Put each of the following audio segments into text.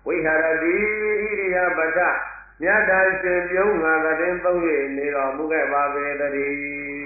ဝိဟာရတိဣရိယပထမြတ်တာရှင်ပြုံးငါသတင်းသုံး၍နေတော်မူခဲ့ပါပေတည်း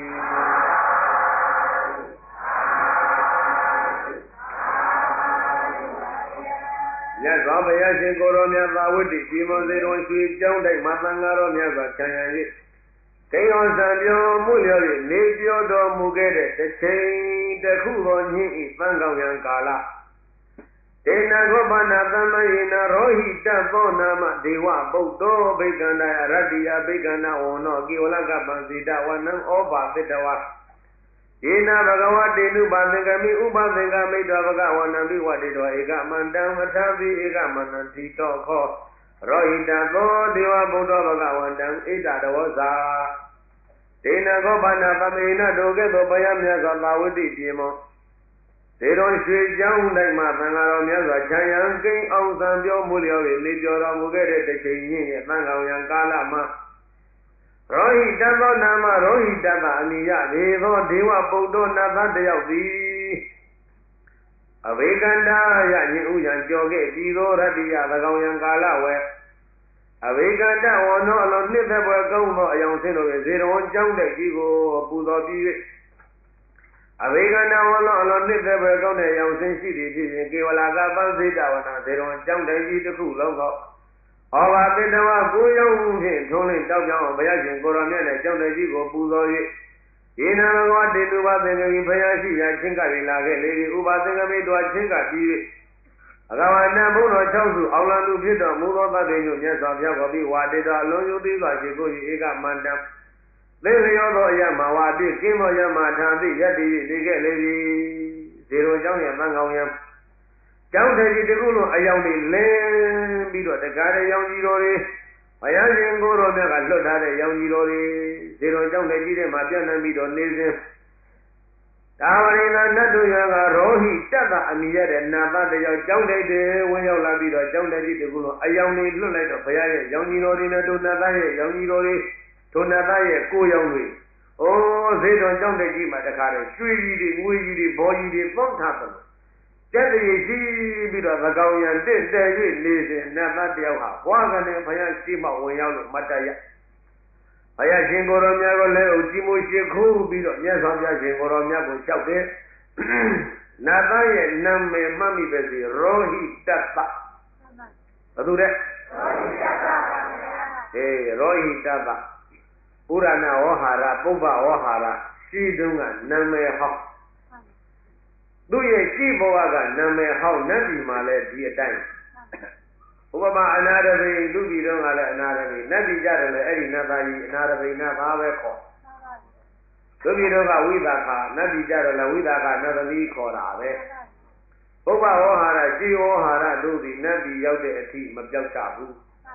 မြတ်စွာဘုရားရှင်ကိုရောမြတ်သာဝတ္တိဒီမောစေတော်ရွှေကျောင်းတိုက်မှာသံဃာတော်မြတ်စွာခြံရံ၍ကိယောဇံပြောမှုလျော်၍နေပြောတော်မူခဲ့တဲ့တစ်ချိန်တစ်ခုသောညင်းဤသံကောင်းရန်ကာလဒေနခောပနာသမ္မယေနရောဟိတသောနာမဒေဝပုတ္တောဘိက္ခန္တယရတ္တိယဘိက္ခန္တဝောနောကိဝလကပံစီတဝနံဩဘာသတ္တဝါယေနဘဂဝတေနုပါသင်္ကမိဥပသင်္ကမိတောဘဂဝနံဘိဝတေတောဧကမန္တံအထာဘိဧကမန္တံတိတောခောရောဟိတသောဒေဝပုတ္တောဘဂဝန္တံဣတတဝဇာဒေနခောပနာသမ္မေနတောကဲ့သို့ဘုရားမြတ်စွာသာဝတိပြေမောဒေတော်ရွှေကျောင်းတိုင်းမှာသံဃာတော်မြတ်စွာခြံရံကိန်းအောင်သံပြောမှုလျော်၍နေပြောတော်မူခဲ့တဲ့တစ်ချိန်ညင်းရဲ့သံဃာရံကာလမှာရောဟိတသောနာမရောဟိတသအနိယဒေသောဒေဝပုတ္တောနတ်သားတယောက်သည်အဝေကန္တာယညင်ဥယံကြော်ခဲ့ပြီးသောရတ္တိယသကောင်ရံကာလဝဲအဝေကန္တဝောနောအလုံးနှစ်သက်ပွဲကောင်းသောအယောင်ဆင်းတို့၏ဇေရဝံကျောင်းတဲ့ကြီးကိုပူဇော်ပြီး၍အဝေကန္တဝောနောအလုံးနှစ်သက်ပွဲကောင်းတဲ့အယောင်ဆင်းရှိသည်ဖြစ်ရင်ကေဝလာကပန်းစေတဝနာဇေရဝံကျောင်းတဲ့ကြီးတစ်ခုလုံးသောဩဘာသတ္တဝါကိုရောင်ဖြင့်ထုံးလင်းတောက်ကြောင်းဘုရားရှင်ကိုရောမြတ်နဲ့ကျောင်းတဲ့ကြီးကိုပူဇော်၍ယေနဘဂဝတေတုဘသင်္ကမိဘုရားရှိရာချင်းကပ်လာခဲ့လေဥပသင်္ကမိတော်ချင်းကပ်ပြီး၍အကဝဏဘုန်းတော်6စုအောင်လံသူဖြစ်တော်မူသောသတ္တေညုမြတ်စွာဘုရားကိုပြီးဝါတေတော်အလုံးယုသေးစွာရှိကိုဧကမန္တံသိလျောသောအယမဝါတိကင်းသောယမထာတိယတ္တိနေခဲ့လေပြီဇေရုံကျောင်းရဲ့သံဃောင်းယံကျောင်းတဲ့ကြီးတခုလုံးအယောင်တွေလင်းပြီးတော့တကားတဲ့ရောင်ကြီးတော်တွေဘုရားရှင်ကိုရောမြတ်ကလွတ်ထားတဲ့ရောင်ကြီးတော်တွေဇေရုံကျောင်းတဲ့ကြီးထဲမှာပြန့်နှံ့ပြီးတော့နေစဉ်ဒါဝရိနာနတ်တို့ရွာကရောဟိတတအမိရတဲ့နာသတယောက်ကျောင်းတဲ့တွေဝင်ရောက်လာပြီးတော့ကျောင်းတဲ့ကြီးတခုလုံးအယောင်တွေလွတ်လိုက်တော့ဘုရားရဲ့ရောင်ကြီးတော်တွေနဲ့ဒုနတ်သားရဲ့ရောင်ကြီးတော်တွေဒုနတ်သားရဲ့ကိုရောင်တွေအိုးဇေတော်ကျောင်းတဲ့ကြီးမှာတခါတည်းရွှေကြီးတွေငွေကြီးတွေဘောကြီးတွေပေါင်းထားတယ်ကျက်တည်းရှိပြီးတော့သကောင်ရံတစ်တဲ၍နေစဉ်နတ်သားတယောက်ဟာဘွားကနေဘုရားရှိမှဝင်ရောက်လို့မတ်တရဘုရားရှင်ကိုရောမြတ်ကိုလည်းဥကြည်မိုးရှိခိုးပြီးတော့မြတ်စွာဘုရားရှင်ကိုရောမြတ်ကိုလျှောက်တယ်နတ်သားရဲ့နာမည်မှတ်မိပဲစီရောဟိတတဘသူတဲ့ရောဟိတတရောဟိတတပုရဏဝဟာရပုဗ္ဗဝဟာရရှိတုန်းကနာမည်ဟောင်းသူရဲ့ရှိဘဝကနာမည်ဟောင်းနတ်ပြည်မှာလည်းဒီအတိုင်းဥပမာအနာရဘိလူပြည်တော့ကလည်းအနာရဘိနတ်ပြည်ကြတယ်လေအဲ့ဒီနတ်သားကြီးအနာရဘိနတ်သားပဲခေါ်လူပြည်တော့ကဝိသခာနတ်ပြည်ကြတယ်လေဝိသခာနတ်သမီးခေါ်တာပဲပုဗ္ဗဝဟာရရှိဝဟာရတို့သည်နတ်ပြည်ရောက်တဲ့အထိမပြောက်ကြဘူး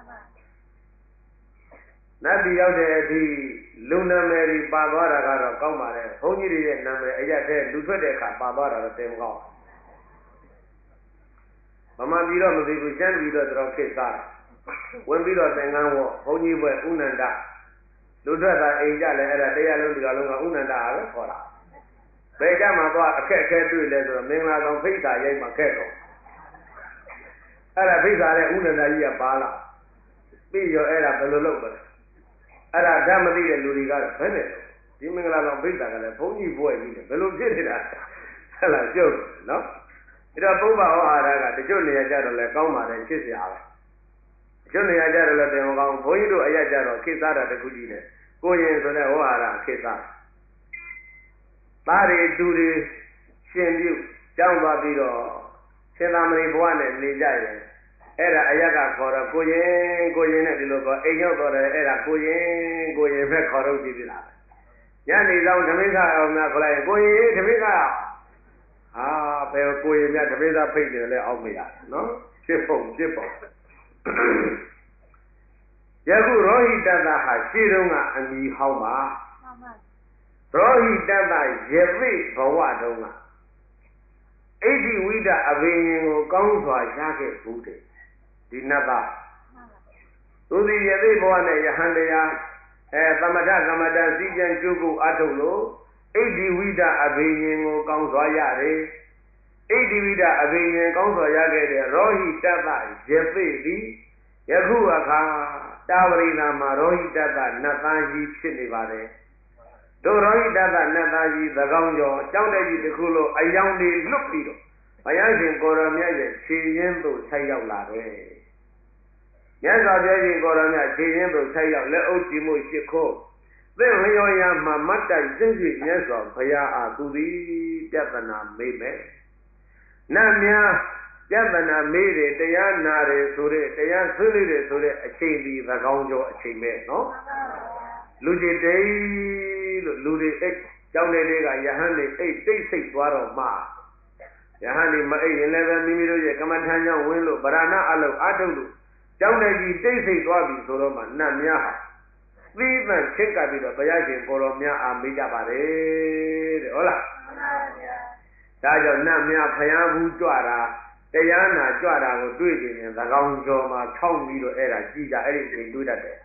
နတ်ပြည်ရောက်တဲ့အထိလူနာမည်ကြီးပါသွားတာကတော့ကောင်းပါလေဘုန်းကြီးတွေရဲ့နာမည်အရက်တဲ့လူထွက်တဲ့အခါပါသွားတာတော့တင်မကောင်းဗမာပြည်တော့မသိဘူးကျမ်းပြည်တော့တော်ခေတ်သားဝင်ပြီးတော့သင်္ကန်းဝဘုန်းကြီးဘွယ်ဥနန္ဒလူထွက်တာအိမ်ကြလဲအဲ့ဒါတရားလုံးဒီကလုံးကဥနန္ဒအားပဲခေါ်တာဘယ်ကြမှာသွားအခက်အခဲတွေ့လဲဆိုတော့မင်္ဂလာဆောင်ဖိတ်စာရိုက်မှခဲ့တော့အဲ့ဒါဖိတ်စာတဲ့ဥနန္ဒကြီးကပါလာပြီးရောအဲ့ဒါဘယ်လိုလုပ်လဲအဲ့ဒါဓာတ်မသိတဲ့လူတွေကတော့ဘယ်နဲ့ဒီမင်္ဂလာဆောင်ဖိတ်စာကလည်းဘုန်းကြီးဘွယ်ကြီးတယ်ဘယ်လိုဖြစ်နေတာဟဲ့လားကျုပ်နော်ဒါပုဗ္ဗဝဟာရကတချို့နေရာကြတော့လဲကောင်းပါတယ်ဖြစ်เสียပဲတချို့နေရာကြတော့လဲတင်မကောင်းဘုန်းကြီးတို့အရာကြတော့ခေတ်သားတာတခုကြီးနဲ့ကိုရင်ဆိုတဲ့ဝဟာရခေတ်သားသားတွေတူတွေရှင်ပြုကြောင်းသွားပြီးတော့ရှင်သာမဏေဘဝနဲ့နေကြရင်အဲ့ဒါအရကခေါ်တော့ကိုရင်နဲ့ဒီလိုကောအိမ်ရောက်တော့တယ်အဲ့ဒါကိုရင်ပဲခေါ်တော့ကြည့်ပြီလားညနေဆောင်ဓမိခအောင်များခေါ်လိုက်ရင်ကိုရင်ဓမိခဟာဘယ်ကိုရင်များဓမိသားဖိတ်တယ်လဲအောက်မရနော်ဖြစ်ပုံယခုရောဟိတတဟာရှင်းတော့ကအမီဟောင်းပါရောဟိတတယေပိဘဝတုန်းကဣတိဝိဒအဘိညာဉ်ကိုကောင်းစွာရခဲ့ဘူးတဲ့ဒီနတ်သားသူဒီယေပိဘဝနဲ့ယဟန်တရားသမထကမ္မတန်စီကျန်ကျုပ်ကိုအထုတ်လို့ဣတိဝိဒအဘိညာဉ်ကိုကောင်းစွာရတယ်ဣဣတိဝိဒအဘိညာဉ်ကောင်းစွာရခဲ့တဲ့ရောဟိတတယေပိသည်ယခုအခါတာဝရိနာမှာရောဟိတတနတ်သားကြီးဖြစ်နေပါတယ်တို့ရောဟိတတနတ်သားကြီးသကောင်းကျော်ကြောက်တဲ့ကြီးတစ်ခုလို့အယောင်တွေလွတ်ပြီးတော့ဘုရားရှင်ကိုရောမြတ်ရဲ့ခြေရင်းသို့ဆက်ရောက်လာတယ်မြတ်စွာဘုရားရှင်ကိုရောမြတ်ခြေရင်းသို့ဆက်ရောက်လက်အုပ်ကြည့်မှုရှိခိုးသင်လျော်ရမှာမတ်တိုက်စိတ်ရှိမြတ်စွာဘုရားအားသူသည်ပြဿနာမေးမယ်နတ်များပြဿနာမေးတယ်တရားနာတယ်ဆိုတဲ့တရားဆွေးနွေးတယ်ဆိုတဲ့အချိန်ဒီသကောင်းကျော်အချိန်ပဲနော်လူကြီးတိတ်လို့လူတွေအိတ်ကြောင်းနေတဲ့ကယဟန်တွေအိတ်တိတ်ဆိတ်သွားတော့မှယဟန်တွေမအိတ်ရင်လည်းပဲမိမိတို့ရဲ့ကမ္မထမ်းကြောင့်ဝင်လို့ဗရဏအလုပ်အထုတ်လို့ကြောင်းတဲ့ကြီးတိတ်ဆိတ်သွားပြီဆိုတော့မှနတ်များဟာသီးသန့်ချစ်ကပ်ပြီးတော့ဘုရားရှင်ကိုတော်များအားမေးကြပါတယ်တဲ့ဟုတ်လားဒါကြောင့်နတ်များဖျားဘူးကြွတာတရားနာကြွတာကိုတွေ့ကြရင်သကောင်းကျော်မှာခြောက်ပြီးတော့အဲ့ဒါကြည်ကြအဲ့ဒီအချိန်တွေ့တတ်တယ်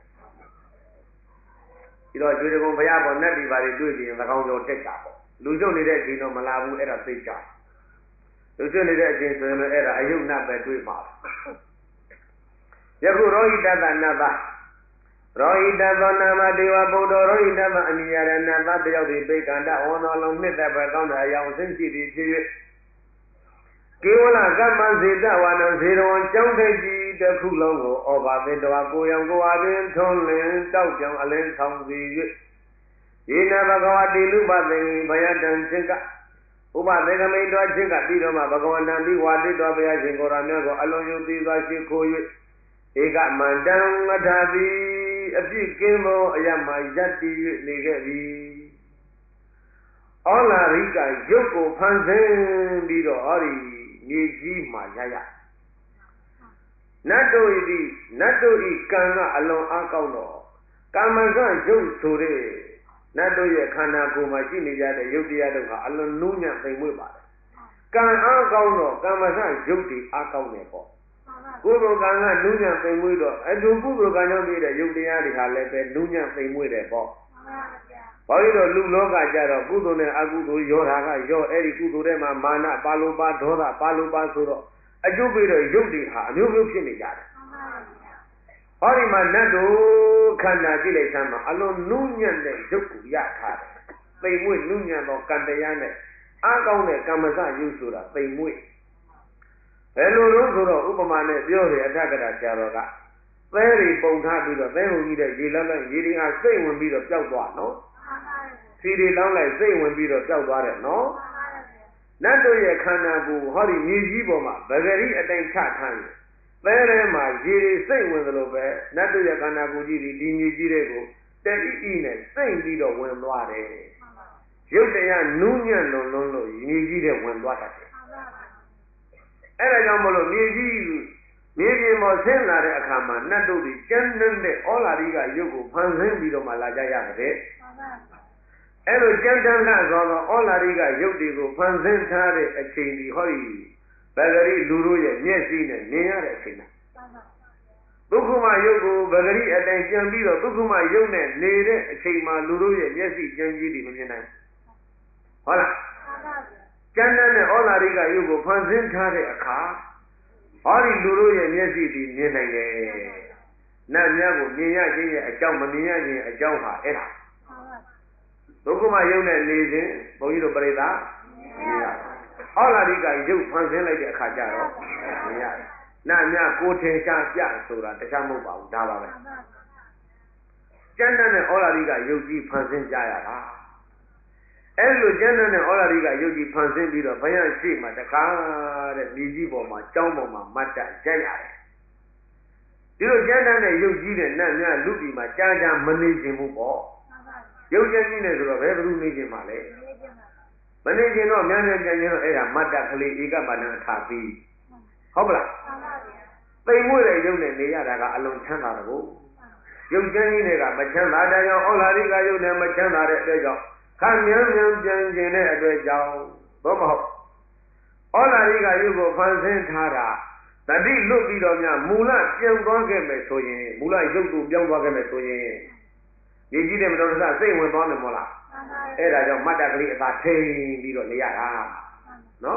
ဒီတော့ကျွေးတကုံဘုရားပေါ်နတ်ဒီပါတွေတွေ့ကြရင်သကောင်းကျော်တက်တာပေါ့လူကျုပ်နေတဲ့အချိန်တော့မလာဘူးအဲ့ဒါသိကြလူကျုပ်နေတဲ့အချိန်ဆိုရင်လည်းအဲ့ဒါအယုတ်နတ်ပဲတွေ့ပါယခုရောဟိတတနတ်သားရောဟိတသောနာမဒေဝဗုဒ္ဓရောဟိတမအနိယရဏသတယောက်ဒီပိကန္တဝန္တော်လုံးနှစ်သက်ပဲကောင်းတဲ့အယောင်ဆင်းရှိသည်ဖြစ်၍ကေဝလကမ္မစေတဝါနံဇေရဝံကျောင်းထိပ်ကြီးတစ်ခုလုံးကိုဩဘာသေတဝါကိုရောင်ကိုအားဖြင့်ထွန်းလင်းတောက်ကြောင်အလင်းဆောင်စီ၍ယေနဘဂဝတိလူပသင်္ကိဘယတံချစ်ကဥပသေကမိတ်တော်ချစ်ကပြီးတော့မှဘဂဝန္တံပြီးဝါတိတော်ဘုရားရှင်ကိုယ်တော်မြတ်ကိုအလုံးယုံသိစွာရှိခိုး၍ဧကမန္တံမထာတိအပြစ်ကင်းသောအရမယတ္တိ၍နေခဲ့သည်ဩလာရိကရုပ်ကိုဖန်ဆင်းပြီးတော့ဟောဒီမြေကြီးမှာရရနတ်တို့ဤနတ်တို့ဤကံကအလွန်အားကောင်းတော့ကာမကရုပ်ဆိုတဲ့နတ်တို့ရဲ့ခန္ဓာကိုယ်မှာရှိနေကြတဲ့ရုပ်တရားတို့ဟာအလွန်နူးညံ့သိမ်မွေ့ပါတယ်ကံအားကောင်းတော့ကာမကရုပ်တွေအားကောင်းတယ်ပေါ့ကုသိုလ်ကံကနူးညံ့သိမ်မွေ့တော့အတူကုသိုလ်ကံကြောင့်ဖြစ်တဲ့ရုပ်တရားတွေဟာလည်းပဲနူးညံ့သိမ်မွေ့တယ်ပေါ့ဘာလို့လဲလူလောကကြတော့ကုသိုလ်နဲ့အကုသိုလ်ရောတာကရောအဲ့ဒီကုသိုလ်ထဲမှာမာနပါလိုပါဒေါသပါလိုပါဆိုတော့အကျိုးပေးတော့ရုပ်တွေဟာအမျိုးမျိုးဖြစ်နေကြတယ်ဟောဒီမှာနတ်တို့ခန္ဓာကြည့်လိုက်သမ်းမှာအလွန်နုညံ့တဲ့ရုပ်ကိုရထားတယ်သိမ်မွေ့နုညံ့သောကံတရားနဲ့အားကောင်းတဲ့ကမ္မစရုပ်ဆိုတာသိမ်မွေ့ဘယ်လိုလို့ဆိုတော့ဥပမာနဲ့ပြောတယ်အထက်ကရာဆရာတော်ကသဲတွေပုံထားပြီးတော့သဲဟုန်ကြီးတဲ့ရေလန်းလန်းရေတွေဟာစိတ်ဝင်ပြီးတော့ပျောက်သွားနော်စီတွေလောင်းလိုက်စိတ်ဝင်ပြီးတော့ပျောက်သွားတယ်နော်နတ်တို့ရဲ့ခန္ဓာကိုယ်ဟောဒီမြေကြီးပေါ်မှာဗဂရိအတိုင်းချထားရင်သဲထဲမှာရေတွေစိတ်ဝင်သလိုပဲနတ်တို့ရဲ့ခန္ဓာကိုယ်ကြီးဒီမြေကြီးတွေကိုတတိဤနဲ့စိတ်ပြီးတော့ဝင်သွားတယ်ရုပ်တရားနူးညံ့လုံးလို့မြေကြီးတွေဝင်သွားတတ်တယ်အဲ့ဒါကြောင့်မလို့မြေကြီးမြေပြင်ပေါ်ဆင်းလာတဲ့အခါမှာနတ်တို့ဒီကျမ်းနှံ့တဲ့ဩလာရိကရုပ်ကိုဖန်ဆင်းပြီးတော့မှလာကြရတယ်အဲ့လိုကျမ်းတမ်းလှသောဩလာရိကရုပ်တွေကိုဖန်ဆင်းထားတဲ့အချိန်ဒီဟောဒီဗဂရိလူတို့ရဲ့မျက်စိနဲ့မြင်ရတဲ့အချိန်မှာဒုက္ခမရုပ်ကိုဗဂရိအတိုင်းပြန်ပြီးတော့ဒုက္ခမရုပ်နဲ့နေတဲ့အချိန်မှာလူတို့ရဲ့မျက်စိကျမ်းကြီးတွေမမြင်နိုင်ဟုတ်လားကျမ်းနဲ့ဩလာရိကရုပ်ကိုဖန်ဆင်းထားတဲ့အခါဟောဒီလူတို့ရဲ့မျက်စိတွေမြင်နိုင်တယ်နတ်များကိုမြင်ရခြင်းရဲ့အကြောင်းမမြင်ရခြင်းအကြောင်းဟာအဲ့ဒါဒုက္ခမယုံနဲ့နေခြင်းဘုန်းကြီးတို့ပြိဿာဩလာရိကရုပ်ဖန်ဆင်းလိုက်တဲ့အခါကျတော့မြင်ရတယ်နတ်များကိုထင်ရှားပြဆိုတာတခြားမဟုတ်ပါဘူးဒါပါပဲကျမ်းနဲ့ဩလာရိကရုပ်ကြီးဖန်ဆင်းကြရတာအဲ့လိုကျမ်းနဲ့ဩလာရိကရုပ်ကြီးဖန်ဆင်းပြီးတော့ဘုရားရှိမှတခါတဲ့မြေကြီးပေါ်မှာကျောင်းပေါ်မှာမတ်တရက်ရတယ်ဒီလိုကျမ်းနဲ့ရုပ်ကြီးတဲ့နတ်များလူပြည်မှာကြာကြာမနေခြင်းဘူးပေါ့ရုပ်ကျမ်းကြီးနဲ့ဆိုတော့ဘယ်သူနေခြင်းမှာလဲမနေခြင်းတော့များများကြံခြင်းတော့အဲ့ဒါမတ်တကလေးဧကမန္တအထာပြီးဟုတ်ပလားသိမ်မွေ့တဲ့ရုပ်နဲ့နေရတာကအလွန်ချမ်းသာတယ်ကိုရုပ်ကျမ်းကြီးတွေကမချမ်းသာတဲ့ကြောင့်ဩလာရိကရုပ်နဲ့မချမ်းသာတဲ့အတွက်ကြောင့်ခံမြန်မြန်ပြန်ကျင်တဲ့အတွက်ကြောင့်သို့မဟုတ်ဩလာရိကရုပ်ကိုဖန်ဆင်းထားတာတတိလွတ်ပြီးတော့များမူလပြောင်းသွားခဲ့မယ်ဆိုရင်မူလရုပ်ကိုပြောင်းသွားခဲ့မယ်ဆိုရင်ရည်ကြီးတဲ့မတော်တဆစိတ်ဝင်သွားမယ်မို့လားအဲ့ဒါကြောင့်မတ္တကလေးအသာထိန်ပြီးတော့နေရတာနော်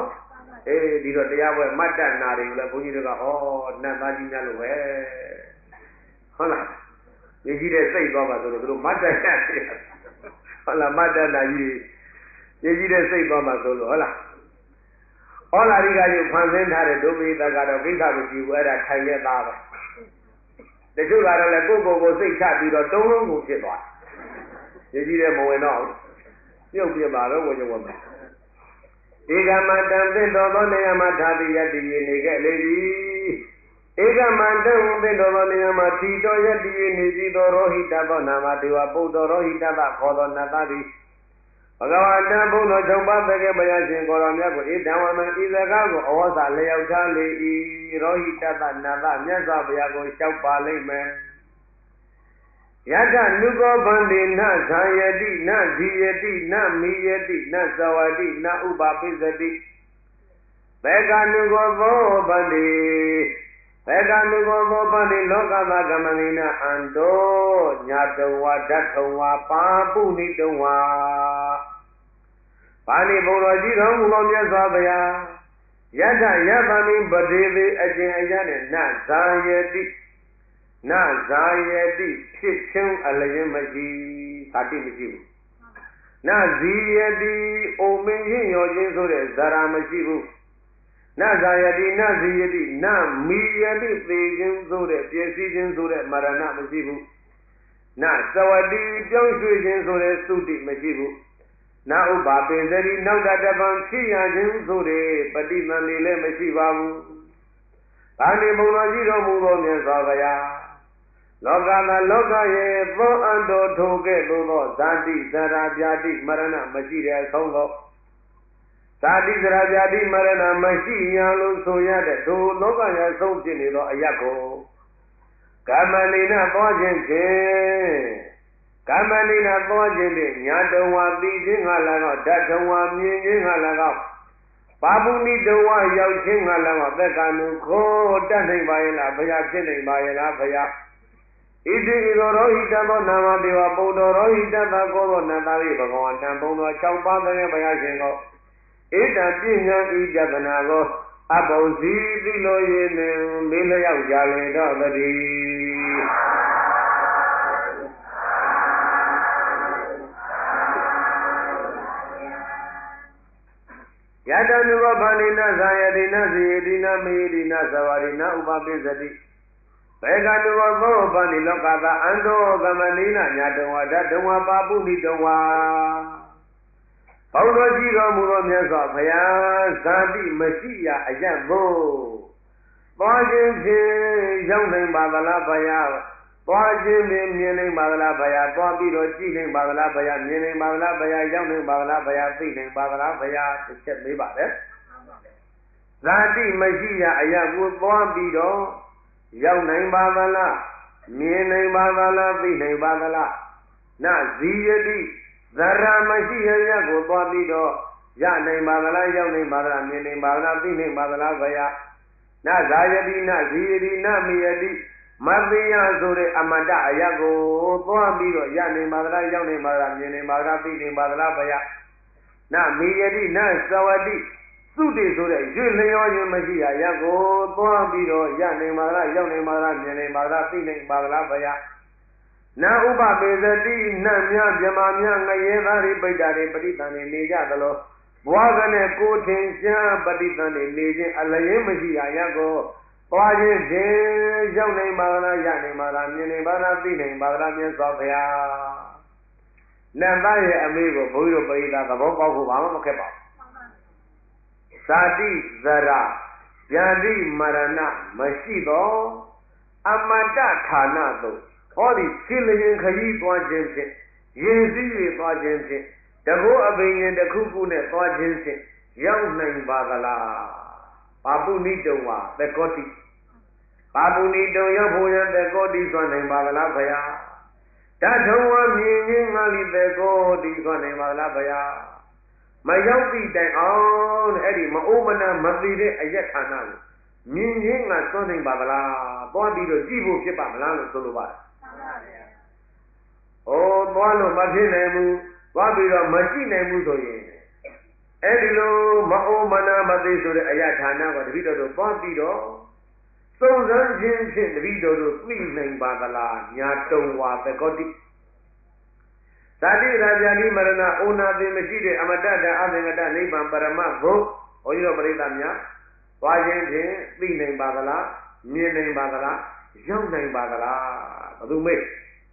ဒီတော့တရားပွဲမတ်တနာတွေကိုလည်းဘုန်းကြီးတွေကနတ်သားကြီးများလို့ပဲဟုတ်လားရေးကြီးတဲ့စိတ်သွားပါဆိုလို့သူတို့မတ်တနာတယ်ဟုတ်လားမတ်တနာကြီးရေးကြီးတဲ့စိတ်သွားပါဆိုလို့ဟုတ်လားဩလာရိကယုဖန်ဆင်းထားတဲ့ဒုပိသကတော့ကိစ္စမရှိဘူးအဲ့ဒါထိုင်ရသားပဲတချို့ကတော့လည်းကိုယ်စိတ်ချပြီးတော့တုံးလုံးကိုဖြစ်သွားရေးကြီးတဲ့မဝင်တော့ပြုတ်ပြပါတော့ဝင်ဝင်မယ်ဧကမတံသင်တော်သောနေရာမှာထားပြီးယတ္တိနေခဲ့လေသည်ဧကမတံသင်တော်သောနေရာမှာထီတော်ယတ္တိနေပြီးသောရောဟိတသောနာမတေဝပုဒ္ဓရောဟိတသခေါ်သောနတ်သားသည်ဘဂဝါတံဘုံတော်၆ပါးတကယ်ဘုရားရှင်ကိုတော်မြတ်ကိုဣဒံဝမံဤစကားကိုအဝဆလျောက်ထားလေ၏ရောဟိတသနတ်သားမြတ်စွာဘုရားကိုလျှောက်ပါလိမ့်မယ်ယတနုကောဗန္တိနဇာယတိနဇီယတိနမိယတိနသဝတိနဥပပိစတိဘေကနုကောသောဗန္တိဘေကနုကောသောဗန္တိလောကသကမနိနအန္တောညာတဝါဓထုံဝါပါပုနိတဝါပါဠိဘုံတော်ကြီးတော်မူသောမြတ်စွာဘုရားယတယသမိပတိသေအကျင့်အရနဲ့နဇာယတိနဇာယတိဖြစ်ချင်းအလျင်မရှိသာတိမရှိဘူးနဇီယတိအိုမင်းရင်ရောခြင်းဆိုတဲ့ဇာရာမရှိဘူးနဇာယတိနဇီယတိနမိယတိသေခြင်းဆိုတဲ့ပျက်စီးခြင်းဆိုတဲ့မရဏမရှိဘူးနသဝတိပြောင်းရွှေ့ခြင်းဆိုတဲ့သုတိမရှိဘူးနဥပပိစရိနောက်တပံဖြစ်ရခြင်းဆိုတဲ့ပฏิသန္ဓေလည်းမရှိပါဘူးဒါနေဘုံတော်ကြီးတော်မူသောမြတ်စွာဘုရားလောကသာလောကရဲ့သောအန္တောထိုကဲ့သို့သောဇာတိဇရာပြာတိမရဏမရှိတဲ့အဆုံးသောဇာတိဇရာပြာတိမရဏမရှိရလို့ဆိုရတဲ့ဒုလောကရဲ့ဆုံးဖြစ်နေသောအယတ်ကိုကမ္မနိနသောခြင်းဖြင့်ကမ္မနိနသောခြင်းဖြင့်ညာတော်ဝါသိခြင်းငါ၎င်းဓာတ်တော်ဝါမြင်ခြင်းငါ၎င်းပါပုဏိတဝါရောက်ခြင်းငါ၎င်းသက္ကနုခောတတ်နိုင်ပါရဲ့လားဘုရားဖြစ်နိုင်ပါရဲ့လားဘုရားဣတိဣသောရောဟိတသောနာမတေဝပုဒ္ဓရောဟိတသကောသောနတ္တာရိဘဂဝါတံဘုံတော်၆ပါးတည်းဘုရားရှင်ကိုဣတံပညာဤပြဒနာကိုအဘုံစီသိလို့ရင်းနဲ့မေးလျောက်ကြလေတော့တည်းယတနုဘောဗန္တိနဇာယတိနဇေယတိနမေယတိနသဝရိနဥပပိစတိဘေကနုဘောသောဗန္တိလောကသာအန္တောကမနိနညာတဝါဓတဝါပါပုနိတဝါဘုံတော်ကြီးတော်မူသောမြတ်စွာဘုရားဇာတိမရှိရာအယတ်သို့သွားခြင်းဖြင့်ရောက်နိုင်ပါသလားဘုရားသွားခြင်းဖြင့်မြင်နိုင်ပါသလားဘုရားသွားပြီးတော့ကြည့်နိုင်ပါသလားဘုရားမြင်နိုင်ပါသလားဘုရားရောက်နိုင်ပါသလားဘုရားသိနိုင်ပါသလားဘုရားတစ်ချက်မေးပါတယ်ဇာတိမရှိရာအယတ်ကိုသွားပြီးတော့ရောက်နိုင်ပါသလားမြင်နိုင်ပါသလားသိနိုင်ပါသလားနဇီယတိဇရာမရှိရရကိုသွားပြီးတော့ရနိုင်ပါသလားရောက်နိုင်ပါသလားမြင်နိုင်ပါသလားသိနိုင်ပါသလားဘုရားနဇာယတိနဇီယတိနမိယတိမသိယဆိုတဲ့အမတ္တအယတ်ကိုသွားပြီးတော့ရနိုင်ပါသလားရောက်နိုင်ပါသလားမြင်နိုင်ပါသလားသိနိုင်ပါသလားဘုရားနမိယတိနသဝတိသုတိဆိုတဲ့ရွှေလျောခြင်းမရှိရရကိုသွားပြီးတော့ရနိုင်ပါသလားရောက်နိုင်ပါသလားမြင်နိုင်ပါသလားသိနိုင်ပါသလားဘုရားနာဥပပေသတိနတ်များမြမများငရဲသားတွေပိဋ္ဌာတွေပဋိသန္ဓေနေကြသလိုဘွားကနဲ့ကိုထင်ရှားပဋိသန္ဓေနေခြင်းအလျင်းမရှိရရကိုသွားခြင်းဖြင့်ရောက်နိုင်ပါသလားရနိုင်ပါလားမြင်နိုင်ပါလားသိနိုင်ပါလားမြတ်စွာဘုရားနတ်သားရဲ့အမေကိုဘုန်းကြီးတို့ပရိသတ်သဘောပေါက်ဖို့ဘာမှမခက်ပါဘူးဇာတိဇရာဗျာတိမရဏမရှိသောအမတ္တဌာနသို့ဟောဒီစိလျင်ခရီးသွားခြင်းဖြင့်ယဉ်စည်း၍သွားခြင်းဖြင့်တကောအပင်ရင်တစ်ခုခုနဲ့သွားခြင်းဖြင့်ရောက်နိုင်ပါသလားပါပုဏိတုံဝါသကောတိပါပုဏိတုံရောက်ဖို့ရသကောတိသွားနိုင်ပါသလားဘုရားဓာထုံဝမြင်ခြင်းငါလိသကောတိသွားနိုင်ပါသလားဘုရားမရောက်သည့်တိုင်အောင်အဲ့ဒီမအိုးမနာမသိတဲ့အယက်ဌာနကိုမြင်ခြင်းငါသွားနိုင်ပါသလားသွားပြီးတော့ကြည့်ဖို့ဖြစ်ပါမလားလို့ဆိုလိုပါတယ်။အိုးသွားလို့မဖြစ်နိုင်ဘူးသွားပြီးတော့မကြည့်နိုင်ဘူးဆိုရင်အဲ့ဒီလိုမအိုမနာမသိဆိုတဲ့အရာဌာနကတပည့်တော်တို့သွားပြီးတော့စုံစမ်းခြင်းဖြင့်တပည့်တော်တို့သိနိုင်ပါသလားညာတုံဝါသကောတိဇာတိရာဇာတိမရဏအိုနာသိမရှိတဲ့အမတ္တတအသင်္ကတနိဗ္ဗာန်ပရမတ်ဘုဘုန်းကြီးတို့ပရိသတ်များသွားခြင်းဖြင့်သိနိုင်ပါသလားမြင်နိုင်ပါသလားရောက်နိုင်ပါသလားဘယ်သူမေး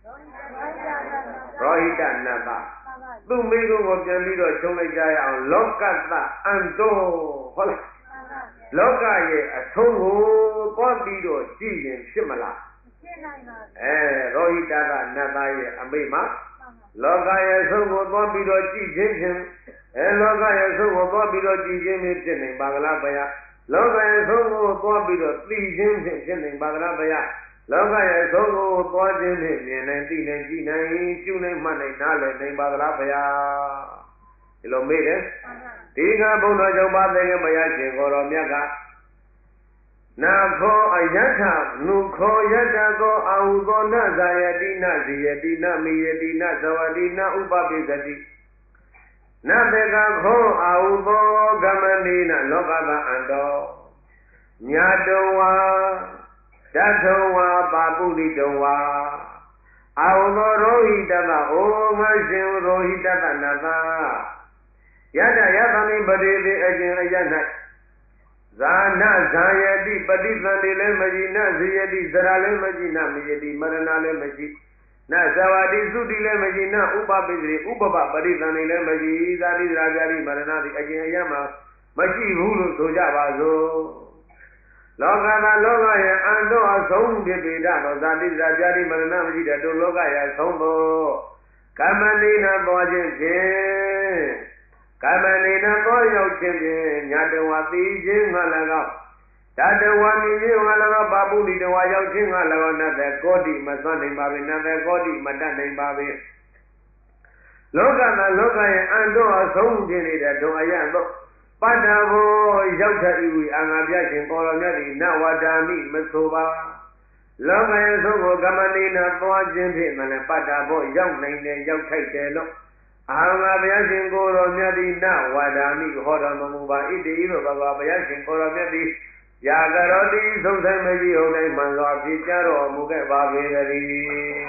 ရောဟိတနတ်သားသူ့မိကုံကိုပြန်ပြီးတော့ချုံလိုက်ကြရအောင်လောကတအန္တောဟုတ်လားလောကရဲ့အဆုံးကိုသွားပြီးတော့ကြည့်ရင်ဖြစ်မလားဖြစ်နိုင်ပါဘူးရောဟိတကနတ်သားရဲ့အမိတ်မှာလောကရဲ့ဆုံးကိုသွားပြီးတော့ကြည့်ခြင်းဖြင့်လောကရဲ့ဆုံးကိုသွားပြီးတော့ကြည့်ခြင်းဖြင့်ဖြစ်နိုင်ပါကလားဗျာလောကရဲ့ဆုံးကိုသွားပြီးတော့သိခြင်းဖြင့်ဖြစ်နိုင်ပါကလားဗျာလောကရဲ့ဆုံးကိုသွားခြင်းဖြင့်မြင်နိုင်သိနိုင်ကြည့်နိုင်ကျူးနိုင်မှတ်နိုင်နားလည်နိုင်ပါကလားဗျာဒီလိုမေးတယ်ဒီကဘုန်းတော်ကြောင့်ပါတဲ့ဘုရားရှင်ကိုတော်မြတ်ကနာခောအယထနုခောယတကောအာဟုသောနဇာယတိနဇိယတိနမိယတိနဇဝတိနဥပပိသတိနတေကခောအာဟုသောကမနိနလောကသအန္တောညာတောဝါတထောဝါပါပုရိတောဝါအာဟုသောရောဟိတတဩမရှင်ရောဟိတတနတယတယသမိပတိတိအကျင်အယ၌ဇာနာဇာယတိပฏิသန္တိလည်းမရှိနဇိယတိဇရာလည်းမရှိနမိယတိမရဏလည်းမရှိနဇဝတိသုတိလည်းမရှိနဥပပိစိဥပပပฏิသန္တိလည်းမရှိဇာတိဇရာဇာတိမရဏတိအကျင်အယမှာမရှိဘူးလို့ဆိုကြပါစို့လောကသာလောကရဲ့အန္တောအဆုံးဖြစ်ပေတော့ဇာတိဇရာဇာတိမရဏမရှိတဲ့တို့လောကရဲ့ဆုံးဖို့ကမ္မနိနာပေါ်ခြင်းဖြင့်ကမ္မနိနာပေါ်ရောက်ခြင်းဖြင့်ညာတဝသိခြင်းငါ၎င်းတတဝမြင်ခြင်းငါ၎င်းပါပုရိတဝရောက်ခြင်းငါ၎င်းနတ်တဲ့ကောတိမသွမ်းနိုင်ပါပေနတ်တဲ့ကောတိမတတ်နိုင်ပါပေလောကသာလောကရဲ့အန္တောအဆုံးဖြစ်နေတဲ့ဒုအယသောပတ္တဘောရောက်တဲ့ဤဝိအာငါပြရှင်ကိုတော်မြတ်သည်နဝဒာမိမဆိုပါလောကရဲ့ဆုံးကိုကမ္မနိနာသွားခြင်းဖြင့်မလည်းပတ္တဘောရောက်နိုင်တယ်ရောက်ထိုက်တယ်လို့အာငါဘုရားရှင်ကိုယ်တော်မြတ်သည်နဝါဒာမိဟောတော်မမူပါဣတိဤသို့ဘဂဝါဘုရားရှင်ကိုယ်တော်မြတ်သည်ယာကရောတိသုံးဆိုင်မရှိဟုတ်တိုင်းမှန်စွာဖြစ်ကြတော်မူခဲ့ပါပေသတည်း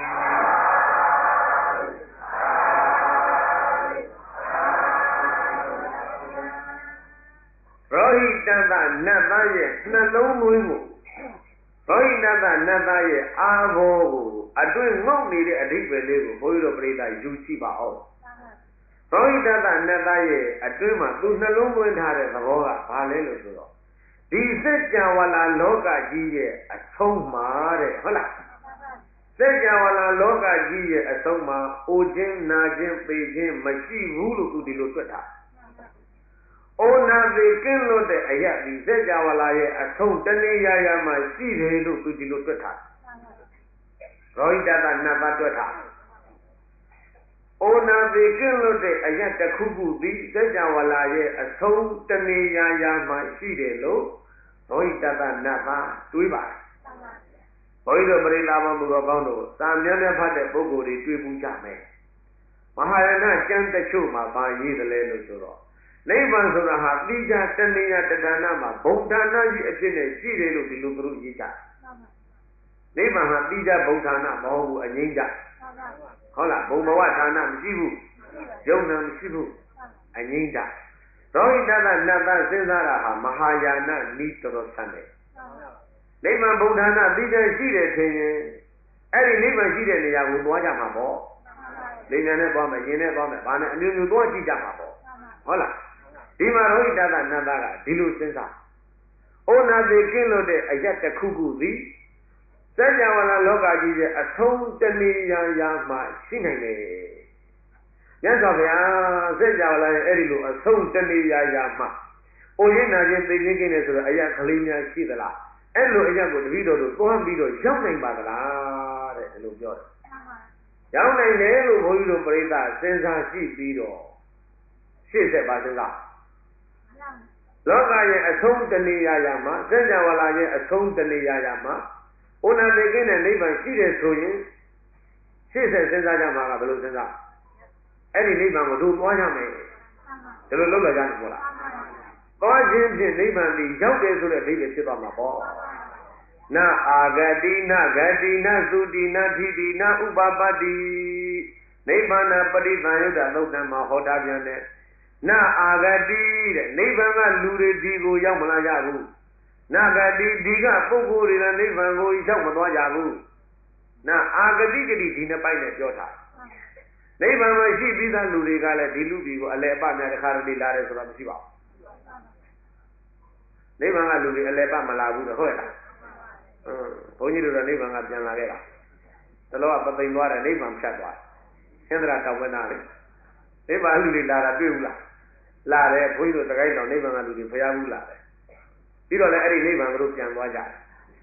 ရောဟိတတနတ်သားရဲ့နှလုံးသွင်းကိုရောဟိတတနတ်သားရဲ့အာဘောကိုအတွင်းငုံနေတဲ့အဓိပ္ပာယ်လေးကိုဘုန်းကြီးတို့ပြိဿယူကြည့်ပါအောင်ရောဟိတတနတ်သားရဲ့အတွင်းမှာသူနှလုံးသွင်းထားတဲ့သဘောကဘာလဲလို့ဆိုတော့ဒီစัจ java လာလောကကြီးရဲ့အဆုံးမှာတဲ့ဟုတ်လားစัจ java လာလောကကြီးရဲ့အဆုံးမှာအိုခြင်းနာခြင်းပေခြင်းမရှိဘူးလို့သူဒီလိုတွက်တာအိုနာပေကင်းလို့တဲ့အရာဒီစัจ java လာရဲ့အဆုံးတဏှာရာမှာရှိတယ်လို့သူဒီလိုတွက်တာရောဟိတတနတ်သားတွက်တာအိုနာပေကင်းလို့တဲ့အရာတစ်ခုခုဒီစัจ java လာရဲ့အဆုံးတဏှာရာမှာရှိတယ်လို့ရောဟိတတနတ်သားတွေးပါတယ်ဘုန်းကြီးတို့ပရိသတ်ဘောသူတော်ကောင်းတို့စာမြဲမြဲဖတ်တဲ့ပုဂ္ဂိုလ်တွေတွေးပူးကြမယ်မဟာရဏကျမ်းတချို့မှာဗာရေးတယ်လဲလို့ဆိုတော့နိဗ္ဗာန်ဆိုတာဟာတိကျတဏှာတဏ္ဍာမှာဘုံဌာနကြီးအဖြစ်နဲ့ရှိတယ်လို့ဒီလိုသူတို့ရေးကြနိဗ္ဗာန်ဟာတိကျဘုံဌာနမဟုတ်ဘူးအငြိမ့်ကြဟုတ်လားဘုံဘဝဌာနမရှိဘူးယုံနာမရှိဘူးအငြိမ့်ကြရောဟိတတနတ်သားစဉ်းစားတာဟာမဟာယာနနိတော်ဆန်းတယ်နိဗ္ဗာန်ဘုံဌာနတိကျရှိတယ်ထင်ရင်အဲ့ဒီနိဗ္ဗာန်ရှိတဲ့နေရာကိုသွားကြမှာပေါ့လေညာနဲ့သွားမယ်ယင်နဲ့သွားမယ်ဘာနဲ့အမျိုးမျိုးသွားကြည့်ကြမှာပေါ့ဟုတ်လားဒီမှာရောဟိတတနတ်သားကဒီလိုစဉ်းစားဩနာတိကင်းလို့တဲ့အရက်တစ်ခုခုသည်စัจ java လာလောကကြီးရဲ့အဆုံးတဏှာရာမှာရှိနိုင်တယ်မြတ်စွာဘုရားစัจ java လာရဲ့အဲ့ဒီလိုအဆုံးတဏှာရာမှာအိုရင်းနာခြင်းသိခြင်းကင်းတယ်ဆိုတော့အရာကလေးများရှိသလားအဲ့လိုအရာကိုတပည့်တော်တို့သွားပြီးတော့ရောက်နိုင်ပါသလားတဲ့ဒီလိုပြောတယ်ရောက်နိုင်တယ်လို့ဘုန်းကြီးတို့ပြိဿစဉ်းစားကြည့်ပြီးတော့ရှေ့ဆက်ပါစဉ်းစားလောကရဲ့အဆုံးတဏှာရာမှာစัจ java လာရဲ့အဆုံးတဏှာရာမှာဩနာပေကင်းတဲ့နိဗ္ဗာန်ရှိတယ်ဆိုရင်ရှေ့ဆက်စဉ်းစားကြမှာကဘယ်လိုစဉ်းစားအဲ့ဒီနိဗ္ဗာန်ကိုတို့သွားကြမယ်ဒီလိုလုပ်လာကြတယ်ပေါ့လားသွားခြင်းဖြင့်နိဗ္ဗာန်ဒီရောက်တယ်ဆိုတဲ့အိဗယ်ဖြစ်သွားမှာပေါ့နာအာဂတိနာဂတိနာသုတိနာထိတိနာဥပပတ္တိနိဗ္ဗာန်ပရိသံယုတ်တသုတ်တံမှာဟောထားပြန်တယ်နာအာဂတိတဲ့နိဗ္ဗာန်ကလူတွေဒီကိုရောက်မလာကြဘူးနာဂတိဒီကပုဂ္ဂိုလ်တွေကနိဗ္ဗာန်ကိုရောက်မသွားကြဘူးနာအာဂတိဂတိဒီနှစ်ပိုင်းနဲ့ပြောထားနိဗ္ဗာန်မှာရှိပြီးသားလူတွေကလည်းဒီလူပြည်ကိုအလယ်အပများတစ်ခါတလေလာတယ်ဆိုတာမရှိပါဘူးနိဗ္ဗာန်ကလူတွေအလယ်အပမလာဘူးတော့ဟုတ်ရဲ့လားဘုန်းကြီးတို့ကနိဗ္ဗာန်ကပြန်လာခဲ့တာတလောကပသိမ်သွားတယ်နိဗ္ဗာန်ဖြတ်သွားဟင်္ဒရာတောင်ဝဲနာလေနိဗ္ဗာန်လူတွေလာတာတွေ့ဘူးလားလာတယ်ဘုန်းကြီးတို့တခိုင်းတော်နိဗ္ဗာန်ကလူတွေဖျားဘူးလာတယ်ပြီးတော့လည်းအဲ့ဒီနိဗ္ဗာန်ကိုပြန်သွားကြတယ်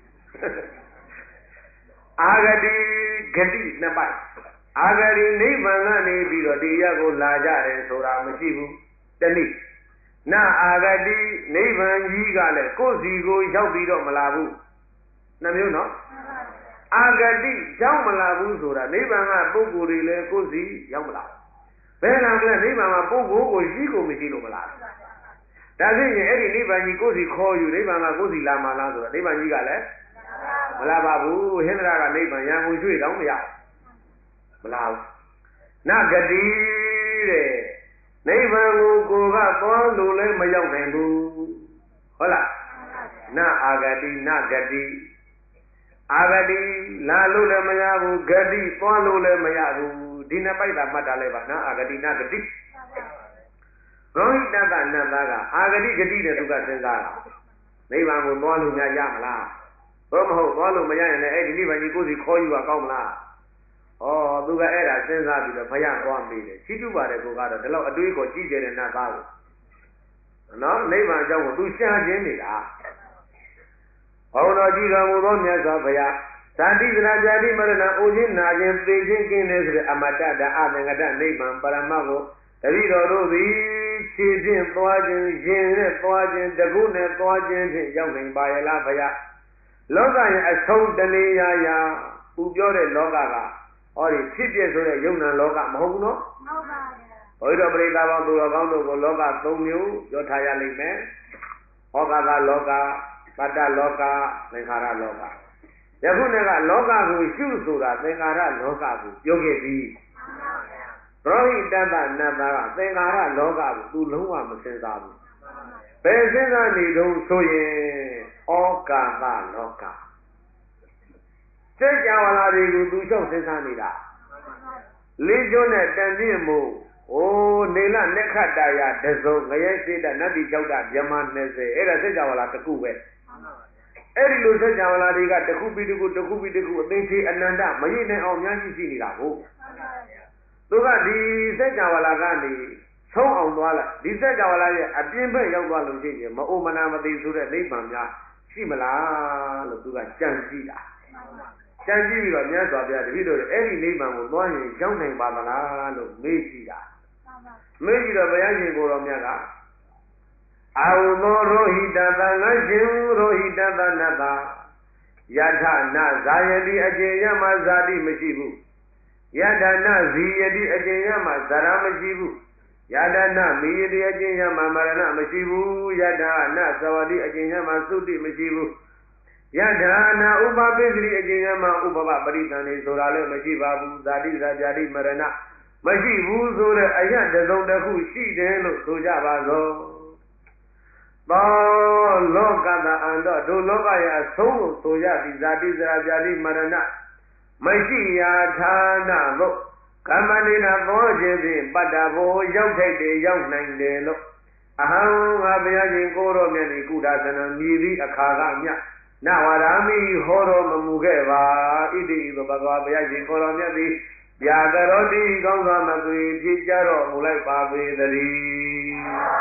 အာဂတိဂတိနှစ်ပိုက်အာဂတိနိဗ္ဗာန်ကနေပြီးတော့ဒီရက်ကိုလာကြတယ်ဆိုတာမရှိဘူးတနည်းနာအာဂတိနိဗ္ဗာန်ကြီးကလည်းကိုယ်စီကိုရောက်ပြီးတော့မလာဘူးနှမျိုးနော်အာဂတိရောက်မလာဘူးဆိုတာနိဗ္ဗာန်ကပုဂ္ဂိုလ်တွေလည်းကိုယ်စီရောက်မလာဘယ်လာမလဲနိဗ္ဗာန်မှာပုဂ္ဂိုလ်ကိုရှိကိုမရှိလို့မလားဒါဖြင့်အဲ့ဒီနိဗ္ဗာန်ကြီးကိုယ်စီခေါ်ယူနိဗ္ဗာန်ကကိုယ်စီလာမှလားဆိုတာနိဗ္ဗာန်ကြီးကလည်းမလာပါဘူးဟင်္ဒရာကနိဗ္ဗာန်ရံကိုရွှေ့တော့မရဘူးမလာဘူးနဂတိတဲ့နိဗ္ဗာန်ကိုကိုယ်ကသွားလို့လည်းမရောက်နိုင်ဘူးဟုတ်လားနအာဂတိနဂတိအာဂတိလာလို့လည်းမရဘူးဂတိသွားလို့လည်းမရဘူးဒီနှစ်ပိုက်သာမှတ်တာလဲပါနအာဂတိနဂတိရောဟိတတနတ်သားကအာဂတိဂတိတဲ့သူကစဉ်းစားတာနိဗ္ဗာန်ကိုသွားလို့များရမလားသို့မဟုတ်သွားလို့မရရင်လည်းအဲ့ဒီနိဗ္ဗာန်ကြီးကိုယ်စီခေါ်ယူတာကောင်းမလားဩသူကအဲ့ဒါစဉ်းစားပြီးတော့ဘုရားသွားမိတယ်ရှိတုပါတယ်ကိုကတော့ဒီလောက်အတွေးကိုကြီးကျယ်တဲ့နတ်သားကိုနော်နိဗ္ဗာန်အကြောင်းကိုသူရှားခြင်းနေတာဘုံတော်ကြည်တော်မူသောမြတ်စွာဘုရားဇာတိဇရာဇာတိမရဏအိုခြင်းနာခြင်းသိခြင်းကင်းတယ်ဆိုတဲ့အမတ္တဓာအသင်္ကတနိဗ္ဗာန်ပရမတ်ကိုတတိတော်တို့သည်ခြေဖြင့်သွားခြင်းရင်နဲ့သွားခြင်းတကုနဲ့သွားခြင်းဖြင့်ရောက်နိုင်ပါရဲ့လားဘုရားလောကရဲ့အဆုံးတနေရာရာသူပြောတဲ့လောကကဟောဒီဖြစ်ပြဆိုတဲ့ယုံနာလောကမဟုတ်ဘူးနော်ဟုတ်ပါဘူးဘုရားပရိသတ်ပေါင်းသူတော်ကောင်းတို့ကိုလောက၃မျိုးပြောထားရလိမ့်မယ်ဟောကကလောကပတ္တလောကသင်္ခါရလောကယခုနေ့ကလောကကိုရှုဆိုတာသင်္ခါရလောကကိုပြောခဲ့ပြီပရောဟိတတနတ်သားကသင်္ခါရလောကကိုသူလုံးဝမစဉ်းစားဘူးဘယ်စဉ်းစားနေတော့ဆိုရင်ဩကာသလောကစိတ်ကြဝဠာတွေကိုသူလျှောက်စဉ်းစားနေတာလေးကျွန်းနဲ့တန်ပြင်းမှုနေလလက်ခတ်တာရတစုံငရဲရှိတနတ်တိကြောက်တာမြမ20အဲ့ဒါစိတ်ကြဝဠာတစ်ခုပဲအဲ့ဒီလိုစိတ်ကြဝဠာတွေကတစ်ခုပြီးတစ်ခုတစ်ခုပြီးတစ်ခုအသိသေးအနန္တမရည်နိုင်အောင်များကြီးရှိနေတာကိုသူကဒီစိတ်ကြဝဠာကနေဆုံးအောင်သွားလိုက်ဒီစိတ်ကြဝဠာရဲ့အပြင်းဖက်ရောက်သွားလို့ရှိရင်မအိုမနာမသိဆိုတဲ့နိဗ္ဗာန်များရှိမလားလို့သူကကြံကြည့်တာကြံကြည့်ပြီးတော့မြတ်စွာဘုရားတပည့်တော်အဲ့ဒီနိဗ္ဗာန်ကိုသွားရင်ရောက်နိုင်ပါမလားလို့မေးကြည့်တာမေးကြည့်တော့ဘုရားရှင်ကိုယ်တော်မြတ်ကအာဟုသောရောဟိတသငါရှင်ရောဟိတသနတယထနာဇာယတိအကျင့်ရမှာဇာတိမရှိဘူးယထနာဇီယတိအကျင့်ရမှာဇရာမရှိဘူးယထနာမိယတိအကျင့်ရမှာမရဏမရှိဘူးယထနာသဝတိအကျင့်ရမှာသုတိမရှိဘူးယထာနာဥပပိသတိအကျင့်ရမှာဥပပပရိသန္တိဆိုတာလည်းမရှိပါဘူးဇာတိဇာပြတိမရဏမရှိဘူးဆိုတဲ့အယတစုံတစ်ခုရှိတယ်လို့ဆိုကြပါသောသောလောကတအန္တောဒုလောကရဲ့အဆုံးကိုဆိုရသည်ဇာတိဇရာပြတိမရဏမရှိရာဌာနသို့ကမ္မနိနာသောခြင်းဖြင့်ပတ္တဘောရောက်ထိုက်တယ်ရောက်နိုင်တယ်လို့အဟံငါဘုရားရှင်ကိုတော်မြတ်ဤကုဒါသနံမြည်သည့်အခါကမြတ်နဝရမိဟောတော်မမူခဲ့ပါဣတိဤသို့ဘဂဝါဘုရားရှင်ကိုတော်မြတ်သည်ဗျာကရောတိကောင်းစွာမသွေဖြစ်ကြတော်မူလိုက်ပါပေသတည်း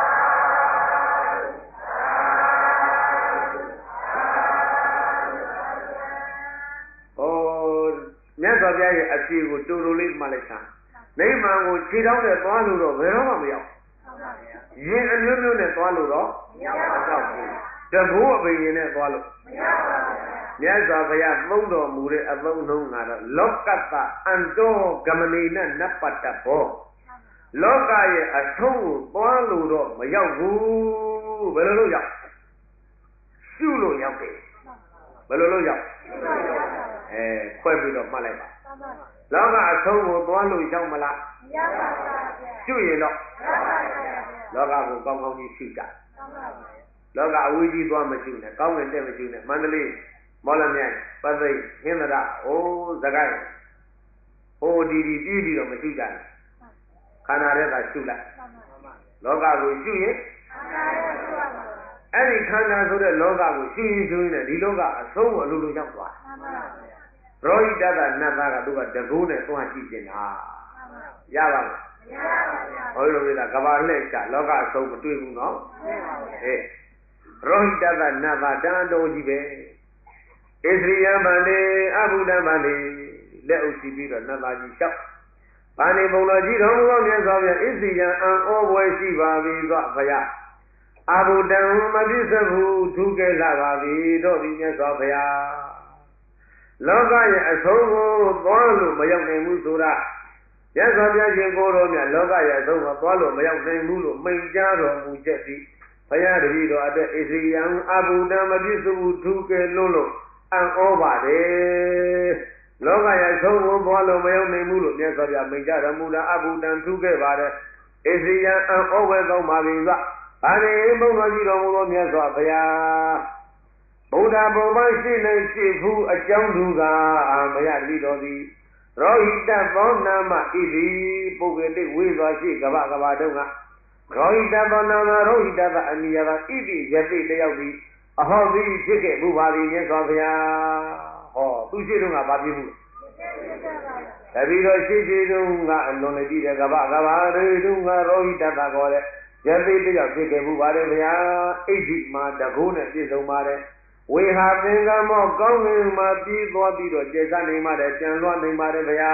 မြတ်စွာဘုရားရဲ့အဖြေကိုတူတူလေးမှတ်လိုက်တာနိဗ္ဗာန်ကိုခြေထောက်နဲ့သွားလို့တော့ဘယ်တော့မှမရောက်ရင်အမျိုးမျိုးနဲ့သွားလို့တော့မရောက်ဘူးတဘိုးအပင်ရင်နဲ့သွားလို့မရောက်ပါဘူးမြတ်စွာဘုရားသုံးတော်မူတဲ့အသုံးနှုန်းကတော့လောကတ္တအန္တောဂမနိနနပတ္တဘောလောကရဲ့အဆုံးကိုသွားလို့တော့မရောက်ဘူးဘယ်လိုလုပ်ရောက်ရှုလို့ရောက်တယ်ဘယ်လိုလုပ်ရောက်ခွဲပြီးတော့မှတ်လိုက်ပါလောကအဆုံးကိုသွားလို့ရောက်မလားမရောက်ပါဘူးရှုရင်တော့လောကကိုကောင်းကောင်းကြီးရှုကြလောကအဝေးကြီးသွားမရှုနဲ့ကောင်းငင်တက်မရှုနဲ့မန္တလေးမော်လမြိုင်ပသိမ်ဟင်္သာရစကိုင်းဒီပြည်ပြီးတော့မရှုကြနဲ့ခန္ဓာထဲကရှုလိုက်လောကကိုရှုရင်အဲ့ဒီခန္ဓာဆိုတဲ့လောကကိုရှုရင်နဲ့ဒီလောကအဆုံးကိုအလိုလိုရောက်သွားရောဟိတတနတ်သားကသူကတကူးနဲ့သွားကြည့်နေတာရပါမလားမရပါဘူးဘုရားဘုရားကဘာလှည့်ချလောကအဆုံးမတွေ့ဘူးနော်ရောဟိတတနတ်သားတန်တော်ကြီးပဲဣသရိယဗန္တိအဘုဒ္ဓဗန္တိလက်အုပ်စီပြီးတော့နတ်သားကြီးလျှောက်ဗန္တိဘုံတော်ကြီးတော်မူသောမြတ်စွာဘုရားဣသရိယအံဩဘွယ်ရှိပါပြီသောဘုရားအဘုဒ္ဓံမပြည့်စုံဘူးထူးကဲလာပါပြီတို့ဒီမြတ်စွာဘုရားလောကရဲ့အဆုံးကိုသွားလို့မရောက်နိုင်ဘူးဆိုတာမြတ်စွာဘုရားရှင်ကိုယ်တော်မြတ်လောကရဲ့အဆုံးကိုသွားလို့မရောက်နိုင်ဘူးလို့မိန့်ကြားတော်မူချက်သည်ဘုရားတပည့်တော်အတွက်ဣသရိယံအဘုဒ္ဓံမပြည့်စုံဘူးထူးကဲလို့အံ့ဩပါတယ်လောကရဲ့အဆုံးကိုသွားလို့မရောက်နိုင်ဘူးလို့မြတ်စွာဘုရားမိန့်ကြားတော်မူတာအဘုဒ္ဓံထူးကဲပါတယ်ဣသရိယံအံ့ဩဝဲကောင်းပါပြီသာဗာနေဘုံတော်ကြီးတော်မူသောမြတ်စွာဘုရားဗုဒ္ဓဘုံမရှိနိုင်ရှိဘူးအကြောင်းသူကမရတပည့်တော်သည်ရောဟိတသောနာမဣတိပုဂ္ဂတိဝေစွာရှိကဗတုံကရောဟိတသောနာမရောဟိတသအနိယကဣတိယတိတယောက်သည်အဟောသည်ဖြစ်ခဲ့မှုပါသည်မြတ်စွာဘုရားဟောသူရှိတုန်းကဘာဖြစ်မှုတပည့်တော်ရှိတုန်းကအလွန်လည်းကြည့်တယ်ကဗတွေတုန်းကရောဟိတသခေါ်တဲ့ယသိတယောက်ဖြစ်ခဲ့မှုပါတယ်ဗျာဣတိမှာတကုနဲ့ပြည့်စုံပါတယ်ဝေဟာသင်္ကမောကောင်းငင်မှာပြီးသွားပြီးတော့ကျေစားနိုင်ပါတယ်ကြံလွှတ်နိုင်ပါတယ်ဗျာ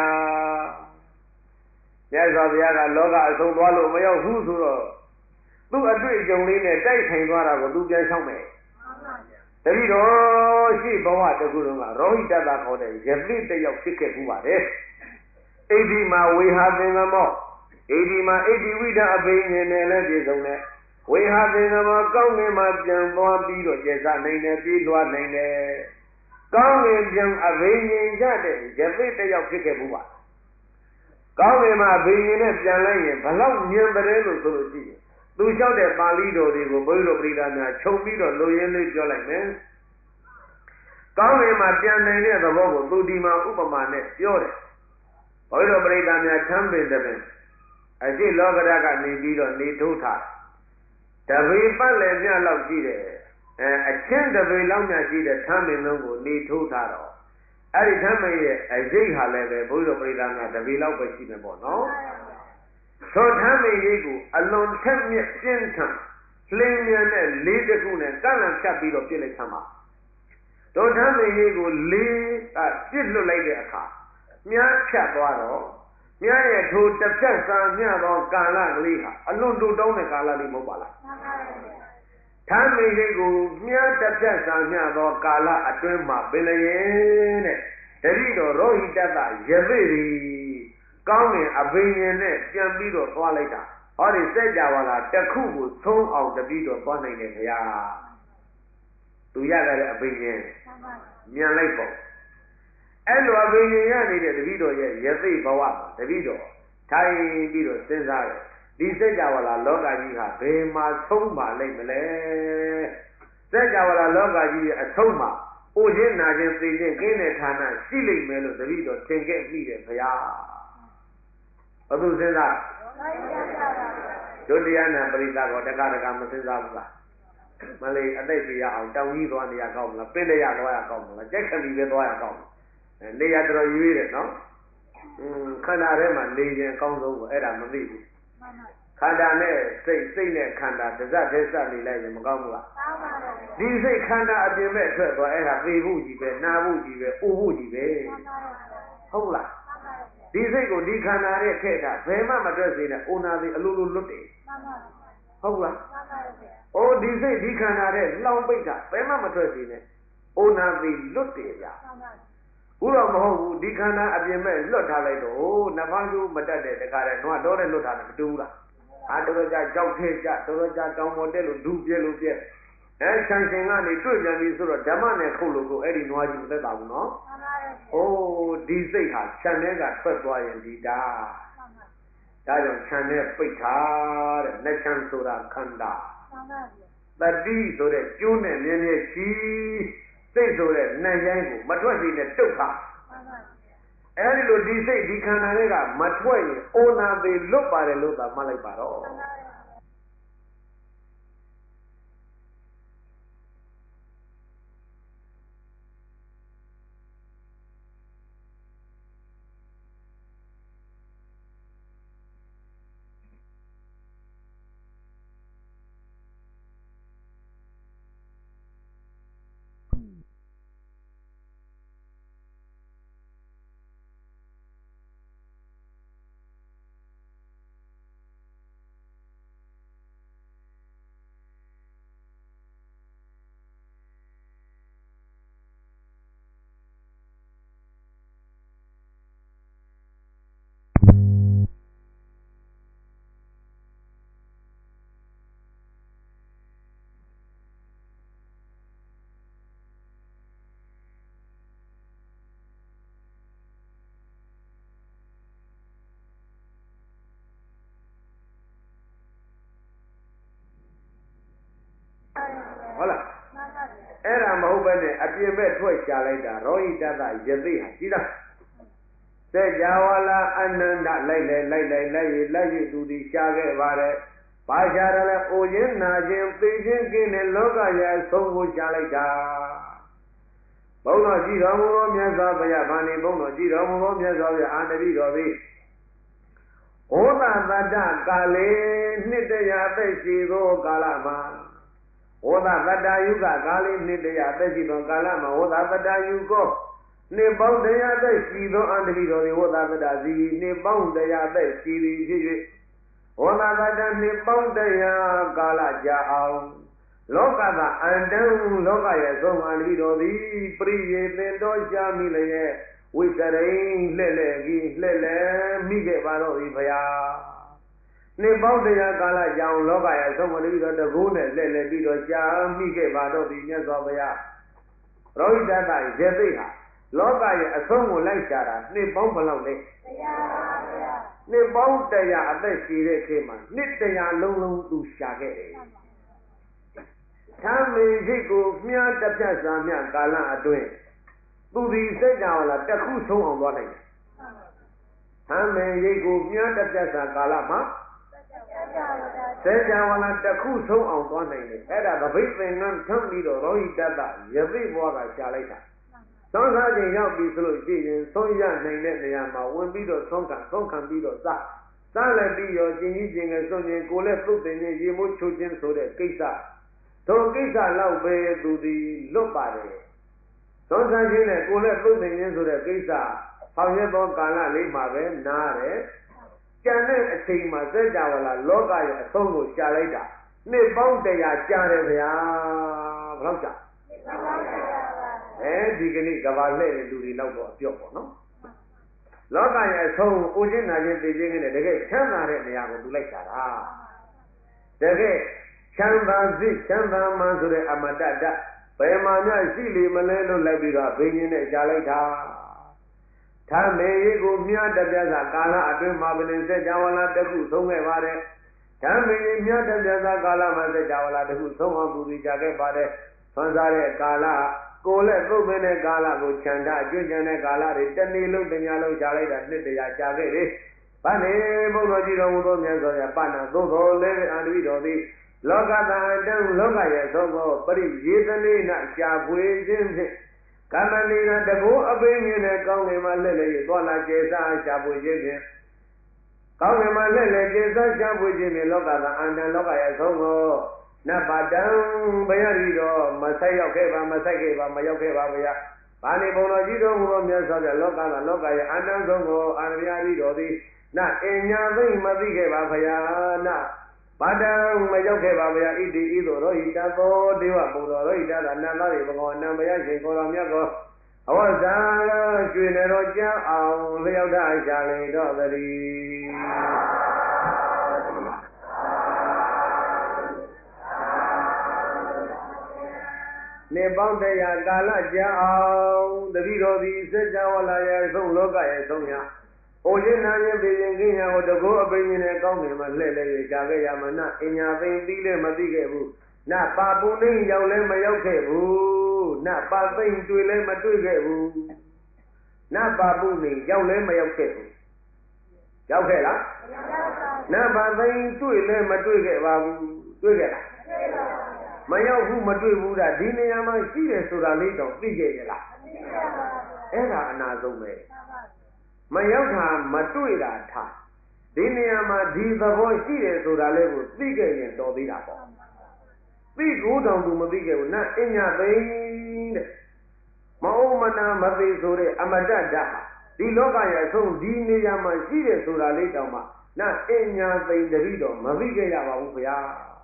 မြတ်စွာဘုရားကလောကအဆုံးသွားလို့မရောက်ဘူးဆိုတော့သူ့အတွေ့အကြုံလေးနဲ့တိုက်ဆိုင်သွားတာကိုသူပြန်ဆောင်မယ်တတိတော်ရှိဘဝတကူလုံးကရောဟိတတခေါ်တဲ့ယသိတယောက်ဖြစ်ခဲ့မှုပါတယ်ဣတိမှာဝေဟာသင်္ကမောဣတိမှာဣတိဝိဒအဘိညာဉ်နဲ့လည်းပြည့်စုံတယ်ဝေဟာသင်္ကမောကောင်းငင်မှာပြန်သွားပြီးတော့ကျေစားနိုင်တယ်ပြီးလွှတ်နိုင်တယ်ကောင်းငင်ပြန်အဘိညာဉ်ရတဲ့ယသိတယောက်ဖြစ်ခဲ့မှုပါကောင်းငင်မှာအဘိညာဉ်နဲ့ပြန်လိုက်ရင်ဘလောက်ဉာဏ်ပရဲလို့ဆိုလို့ရှိရင်သူလျှောက်တဲ့ပါဠိတော်တွေကိုဘုန်းကြီးတို့ပရိသတ်များခြုံပြီးတော့လိုရင်းလေးပြောလိုက်မယ်ကောင်းငင်မှာပြန်နိုင်တဲ့သဘောကိုသူဒီမှာဥပမာနဲ့ပြောတယ်ဘုန်းကြီးတို့ပရိသတ်များချမ်းပင်တဲ့ပင်အရှိလောကရကနေပြီးတော့နေထုတ်ထားတပေပတ်လည်းမြတ်လောက်ရှိတယ်အချင်းတပေလောက်မြတ်ရှိတဲ့ထမ်းပင်လုံးကိုနေထုတ်ထားတော့အဲ့ဒီထမ်းပင်ရဲ့အရေးဟာလည်းပဲဘုန်းကြီးတို့ပရိသတ်များတပေလောက်ပဲရှိမယ်ပေါ့နော်သောထမ်းပင်ကြီးကိုအလွန်ထက်မြက်ပြင်းထန်လင်းမြန်တဲ့လေးတစ်ခုနဲ့ကန့်လန့်ဖြတ်ပြီးတော့ပြစ်လိုက်ချမ်းပါသောထမ်းပင်ကြီးကိုလေးပြစ်လွတ်လိုက်တဲ့အခါမြားဖြတ်သွားတော့မြားရဲ့ထိုတစ်ဖြတ်စာမြသောကာလကလေးဟာအလွန်တိုးတောင်းတဲ့ကာလလေးမဟုတ်ပါလားထမ်းပင်ကြီးကိုမြားတစ်ဖြတ်စာမြသောကာလအတွင်းမှာပင်လျင်တဲ့တတိတော်ရောဟိတတယသိရီကောင်းငင်အဘိညာဉ်နဲ့ပြန်ပြီးတော့သွားလိုက်တာဟောဒီစက်ကြပါလားတစ်ခုကိုသုံးအောင်တပိတော့သွားနိုင်တယ်ခင်ဗျာသူရတဲ့အဘိညာဉ်မြန်လိုက်ပေါ့အဲ့လိုအဘိညာဉ်ရနေတဲ့တပိတော့ရဲ့ယသိဘဝမှာတပိတော့ထိုင်ပြီးတော့စဉ်းစားတယ်ဒီစက်ကြပါလားလောကကြီးဟာဘယ်မှာသုံးပါလိမ့်မလဲစက်ကြပါလားလောကကြီးရဲ့အဆုံးမှာအိုခြင်းနာခြင်းသိခြင်းကင်းတဲ့ဌာနရှိလိမ့်မယ်လို့တပိတော့သင်ခဲ့မိတယ်ခင်ဗျာဘသူစဉ်းစားဒုတိယနာပရိသတ်ကောတက္ကမစဉ်းစားဘူးလားမလေးအသိပြရအောင်တောင်ကြီးသွားနေရကောင်းမလားပင်တရသွားရကောင်းမလားကြက်ခမီပဲသွားရကောင်းမလားနေရတော်ရွေးတယ်နော်ခန္ဓာထဲမှာနေခြင်းအကောင်းဆုံးကိုအဲ့ဒါမသိဘူးခန္ဓာနဲ့စိတ်နဲ့ခန္ဓာတစ်စက်တည်းစနေလိုက်ရင်မကောင်းဘူးလားဒီစိတ်ခန္ဓာအပြင်မဲ့ထွက်သွားအဲ့ဒါသေဖို့ကြီးပဲနာဖို့ကြီးပဲအိုဖို့ကြီးပဲဟုတ်လားဒီစိတ်ကိုဒီခန္ဓာရဲ့ထည့်တာဘယ်မှမတွက်စေနဲ့အိုနာသည်အလိုလိုလွတ်တယ်ဟုတ်လားအိုဒီစိတ်ဒီခန္ဓာရဲ့လောင်ပိတ်တာဘယ်မှမတွက်စေနဲ့အိုနာသည်လွတ်တယ်ဗျတော့မဟုတ်ဘူးဒီခန္ဓာအပြင်မဲ့လွတ်ထားလိုက်တော့နဖန်ကျူမတက်တဲ့တခါတည်းနွားတော့တဲ့လွတ်ထားတယ်မတူဘူးလားတော်တော်ကြာကြောက်ထဲကြတော်တော်ကြာတောင်ပေါ်တက်လို့ဒူးပြဲလို့ပြဲခြံရှင်ကနေတွေ့ပြန်ပြီဆိုတော့ဓမ္မနဲ့ခုတ်လို့ကိုအဲ့ဒီနွားကြီးမသက်ပါဘူးနော်မှန်ပါတယ်အိုးဒီစိတ်ဟာခြံထဲကထွက်သွားရင်ဒီတာဒါကြောင့်ခြံထဲပိတ်ထားတဲ့နှချမ်းဆိုတာခန္ဓာမှန်ပါတတိဆိုတဲ့ကျိုးနဲ့မြဲမြဲရှိစိတ်ဆိုတဲ့နှံရိုင်းကိုမထွက်စေနဲ့တုတ်ထားမှန်ပါအဲ့ဒီလိုဒီစိတ်ဒီခန္ဓာတွေကမထွက်ရင်အိုနာသေးလွတ်ပါတယ်လို့သာမှတ်လိုက်ပါတော့မှန်ပါဟုတ်လားအဲ့ဒါမဟုတ်ပဲနဲ့အပြင်ဘက်ထွက်ရှာလိုက်တာရောဟိတတယသိဟာကြည်လားစေကြဝဠာအနန္တလိုက်ရသူဒီရှာခဲ့ပါတယ်ဘာရှာတယ်လဲအိုခြင်းနာခြင်းသိခြင်းကင်းတဲ့လောကရဲ့အဆုံးကိုရှာလိုက်တာဘုန်းတော်ကြည်တော်မူသောမြတ်စွာဘုရားဗာဏိဘုန်းတော်ကြည်တော်မူသောမြတ်စွာဘုရားအာတပိတော်သည်ဩသတတ္တကာလေနှစ်တရာအသက်ရှိသောကာလမှာဝဒတတ္တယုကကာလိနှစ်တရာအသက်ရှိသောကာလမှာဝဒတတ္တယုကောနှစ်ပေါင်းတရားသက်ရှိသောအန္တပိတော်သည်ဝဒတတ္တဇီနှစ်ပေါင်းတရားသက်ရှိသည်ဖြစ်၍ဝဒတတ္တနှစ်ပေါင်းတရားကာလကြာအောင်လောကသာအန္တံလောကရဲ့ဆုံးအန္တပိတော်သည်ပရိယေသင်တော်ရှာမိလျက်ဝိကရိလှဲ့ကြီးလှဲ့မိခဲ့ပါတော့၏ဘုရားနှစ်ပေါင်းတရားကာလကြောင်လောကရဲ့ဆုံးမပြီးတော့တကူးနဲ့လှည့်ပြီးတော့ကြာမိခဲ့ပါတော့ဒီမြတ်စွာဘုရားရောဟိတတရေသိဟာလောကရဲ့အဆုံးကိုလိုက်ရှာတာနှစ်ပေါင်းဘယ်လောက်လဲတရားပါဗျာနှစ်ပေါင်းတရားအသက်ရှိတဲ့ခေတ်မှာနှစ်တရားလုံးသူရှာခဲ့တယ်သမင်ရှိကိုမြားတစ်ပြတ်စာမြကာလအတွင်းသူဒီစိတ်ကြောင်လာတစ်ခုဆုံးအောင်သွားနိုင်တယ်သမင်ရိတ်ကိုမြားတစ်ပြတ်စာကာလမှာစေကြဝဠာတစ်ခုဆုံးအောင်သွားနိုင်တယ်အဲ့ဒါဗဘိသင်္ကန်းထမ်းပြီးတော့ရောဟိတတယသိဘောကရှာလိုက်တာသုံးစားခြင်းရောက်ပြီဆိုလို့ရှိရင်ဆုံးရနိုင်တဲ့နေရာမှာဝင်ပြီးတော့ဆုံးခံပြီးတော့စားလည်းပြီးရောကျင်ကြီးကျင်ငယ်ဆုံးခြင်းကိုယ်လည်းသုတ်တင်ခြင်းရေမိုးချိုးခြင်းဆိုတဲ့ကိစ္စတို့ကိစ္စလောက်ပဲသူဒီလွတ်ပါတယ်သုံးစားခြင်းနဲ့ကိုယ်လည်းသုတ်တင်ခြင်းဆိုတဲ့ကိစ္စဖောင်ရသောကာလလေးမှာပဲနားတယ်ကျန်တဲ့အချိန်မှာစัจ java လာလောကရဲ့အဆုံးကိုရှာလိုက်တာနှစ်ပေါင်းတရားကြာတယ်ဗျာဘယ်လောက်ကြာဒီကနေ့ကဘာလှဲ့တဲ့လူတွေတော့အပြော့ပေါ့နော်လောကရဲ့အဆုံးကိုချင်းနာချင်းသိချင်းနဲ့တကယ်ချမ်းသာတဲ့နေရာကိုသူလိုက်တာတကယ်ချမ်းသာစိတ်ချမ်းသာမှဆိုတဲ့အမတ္တတဘယ်မှာများရှိလိမလဲလို့လိုက်ပြီးတော့ဘိညာဉ်နဲ့ရှာလိုက်တာသာမေရိကိုမြတ်တပြတ်သာကာလအတွင်းမှာပင်စัจ java လာတစ်ခုဆုံးခဲ့ပါတယ်သာမေရိမြတ်တပြတ်သာကာလမှာစัจ java လာတစ်ခုဆုံးအောင်သူကြခဲ့ပါတယ်ဆွမ်းစားတဲ့ကာလကိုယ်လည်းသုတ်ပင်တဲ့ကာလကိုခြံတာအကျွင့်ကျန်တဲ့ကာလတွေတနေ့လုံးတညလုံးရှားလိုက်တာနှစ်တရာရှားခဲ့တယ်။ဘာနေဘုန်းတော်ကြီးတော်မူသောမြတ်စွာဘုရားပါဏာသို့တော်လည်းအာတိတော်သည်လောကသာအတံလောကရဲ့သုံးသောပရိယေသနေနရှားပွေခြင်းဖြင့်ကမ္မနေနတဘောအပိမြင်တဲ့ကောင်းကင်မှာလှည့်လည်သွားလာကျေစားရှားပွေခြင်းဖြင့်ကောင်းကင်မှာလှည့်လည်ကျေစားရှားပွေခြင်းဖြင့်လောကသာအတံလောကရဲ့သုံးသောနတ်ပါတံဘယရီတော်မဆိုင်ရောက်ခဲ့ပါမဆိုင်ခဲ့ပါမရောက်ခဲ့ပါဗျာ။ဘာနေဘုံတော်ကြီးတော်မူသောမြတ်စွာဘုရားလောကကလောကရဲ့အနန္တဆုံးကိုအာရယရီတော်သည်နအညာသိမသိခဲ့ပါဗျာနပါတံမရောက်ခဲ့ပါဗျာဣတိဤသို့ရောဟိတသောဒေဝဘုံတော်ရောဟိတသာနန္ဒရိဘဂဝါနံဘယရှင်ကိုတော်မြတ်ကိုအဝဇ္ဇာရွှေနေတော်ကြောင်းအောင်လျောက်တာရှာလေတော့တည်းနေပေါင်းတရားကာလကြာအောင်တတိတော်သည်စัจ java လာရဲ့ဆုံးလောကရဲ့ဆုံးရအိုခြင်းနာခြင်းသိခြင်းကိညာကိုတကောအပိညာနဲ့ကောင်းငင်မှာလှည့်လဲ၍ရှာခဲ့ရမနာအညာသိသိလဲမသိခဲ့ဘူးနပါပုနေရောက်လဲမရောက်ခဲ့ဘူးနပါသိမ့်တွေ့လဲမတွေ့ခဲ့ဘူးနပါပုနေရောက်လဲမရောက်ခဲ့ဘူးရောက်ခဲ့လားနပါသိမ့်တွေ့လဲမတွေ့ခဲ့ပါဘူးတွေ့ခဲ့လားမရောက်ဘူးမတွေ့ဘူးဒါဒီနေရာမှာရှိတယ်ဆိုတာလေးတော့သိခဲ့ရလားအဲ့ဒါအနာဆုံးပဲမရောက်တာမတွေ့တာထားဒီနေရာမှာဒီသဘောရှိတယ်ဆိုတာလေးကိုသိခဲ့ရင်တော်သေးတာပေါ့သိကိုတောင်သူမသိခဲ့ဘူးနတ်အညာသိတဲ့မအုံမနာမသိဆိုတဲ့အမတ္တဓာတ်ဒီလောကရဲ့အဆုံးဒီနေရာမှာရှိတယ်ဆိုတာလေးတောင်မှနတ်အညာသိတတိတော့မသိခဲ့ရပါဘူးဗျာ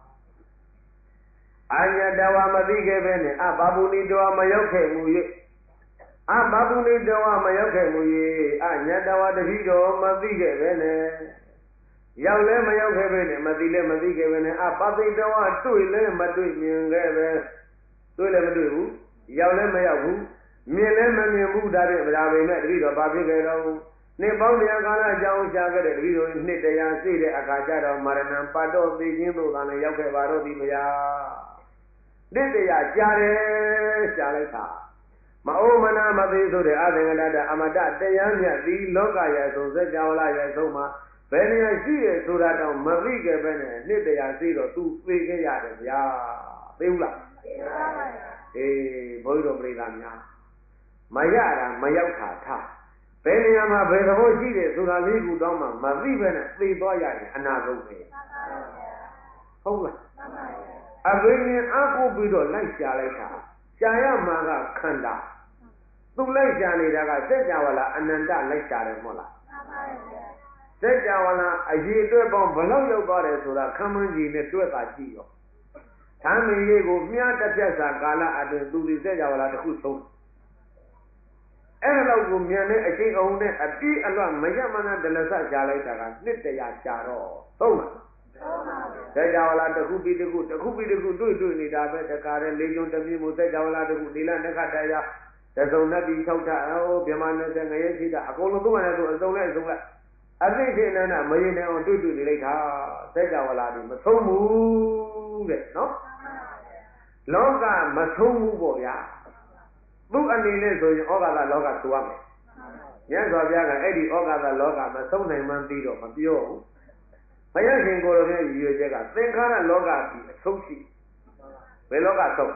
အညာတဝါမသိခဲ့ပဲနဲ့အဘာပုဏိတဝါမရောက်ခဲ့မူ၍အဘာပုဏိတဝါမရောက်ခဲ့မူ၍အညာတဝါတတိတော့မသိခဲ့ပဲနဲ့ရောက်လဲမရောက်ခဲ့ပဲနဲ့မသိလဲမသိခဲ့ပဲနဲ့အပသိတဝါတွေ့လဲမတွေ့မြင်ခဲ့ပဲတွေ့လဲမတွေ့ဘူးရောက်လဲမရောက်ဘူးမြင်လဲမမြင်ဘူးဒါဖြင့်ဗလာပေမဲ့တတိတော့ဘာဖြစ်ခဲ့တော့နှစ်ပေါင်းတရားကာလအကြောင်းရှာခဲ့တဲ့တတိတို့နှစ်တရားရှိတဲ့အခါကျတော့မရဏံပတ်တော့သိခြင်းတို့သာလည်းရောက်ခဲ့ပါတော့သည်မယားနှစ်တရားရှာတယ်ရှာလိုက်တာမအိုမနာမသိဆိုတဲ့အသင်္ကတတအမတတရားမြတ်သည်လောကရဲ့သုံးစကြဝဠာရဲ့သုံးမှာဘယ်နေရာရှိရဆိုတာတော့မသိခဲ့ပဲနဲ့နှစ်တရားရှိတော့သူသိခဲ့ရတယ်ဗျာသိဘူးလားသိပါပါဘုန်းကြီးတို့ပြိဿများမရတာမရောက်တာထားဘယ်နေရာမှာဘယ်သဘောရှိတယ်ဆိုတာလေးခုတော့မှမသိပဲနဲ့သိသွားရရင်အနာဆုံးပဲဟုတ်လားအဘိညာဉ်အကုပြီးတော့လိုက်ရှာလိုက်တာရှာရမှာကခန္ဓာသူလိုက်ရှာနေတာကစัจ java လာအနန္တလိုက်ရှာတယ်မဟုတ်လားစัจ java လာအရေးအတွက်ပေါင်းဘလောက်ရောက်သွားတယ်ဆိုတာခမ်းမန်းကြီးနဲ့တွဲတာကြည့်ရောဓမ္မရေးကိုမြားတစ်ဖြတ်စာကာလအတွင်းသူဒီစัจ java လာတစ်ခုဆုံးအဲ့ဒါကိုမြန်တဲ့အချိန်အုံနဲ့အပြည့်အလွတ်မရမနာဒလဆရှာလိုက်တာကနှစ်တရာရှာတော့သုံးလားစัจ java လာတစ်ခုပြီးတစ်ခုတွေ့နေတာပဲတကားတဲ့လေးကျွန်းတပြင်းမို့စัจ java လာတစ်ခုဒီလနက္ခတရားတစုံနဲ့ပြီး၆ထဗြဟ္မာ20ငရဲရှိတာအကုန်လုံးသုံးရတယ်ဆိုအစုံလိုက်အသိချင်းနန္ဒမရင်နိုင်အောင်တွေ့နေလိုက်တာစัจ java လာဒီမဆုံးဘူးတဲ့နော်လောကမဆုံးဘူးပေါ့ဗျာသူ့အနေနဲ့ဆိုရင်ဩဃာသလောကဆိုရမယ်မြတ်စွာဘုရားကအဲ့ဒီဩဃာသလောကမဆုံးနိုင်မှန်းပြီးတော့မပြောဘူးဘုရားရှင်ကိုယ်တော်ရဲ့ရည်ရွယ်ချက်ကသင်္ခါရလောကကြီးအဆုံးရှိဘယ်လောကဆုံး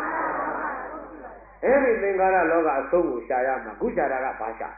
အဲ့ဒီသင်္ခါရလောကအဆုံးကိုရှာရမှာခုရှာတာကဘာရှာ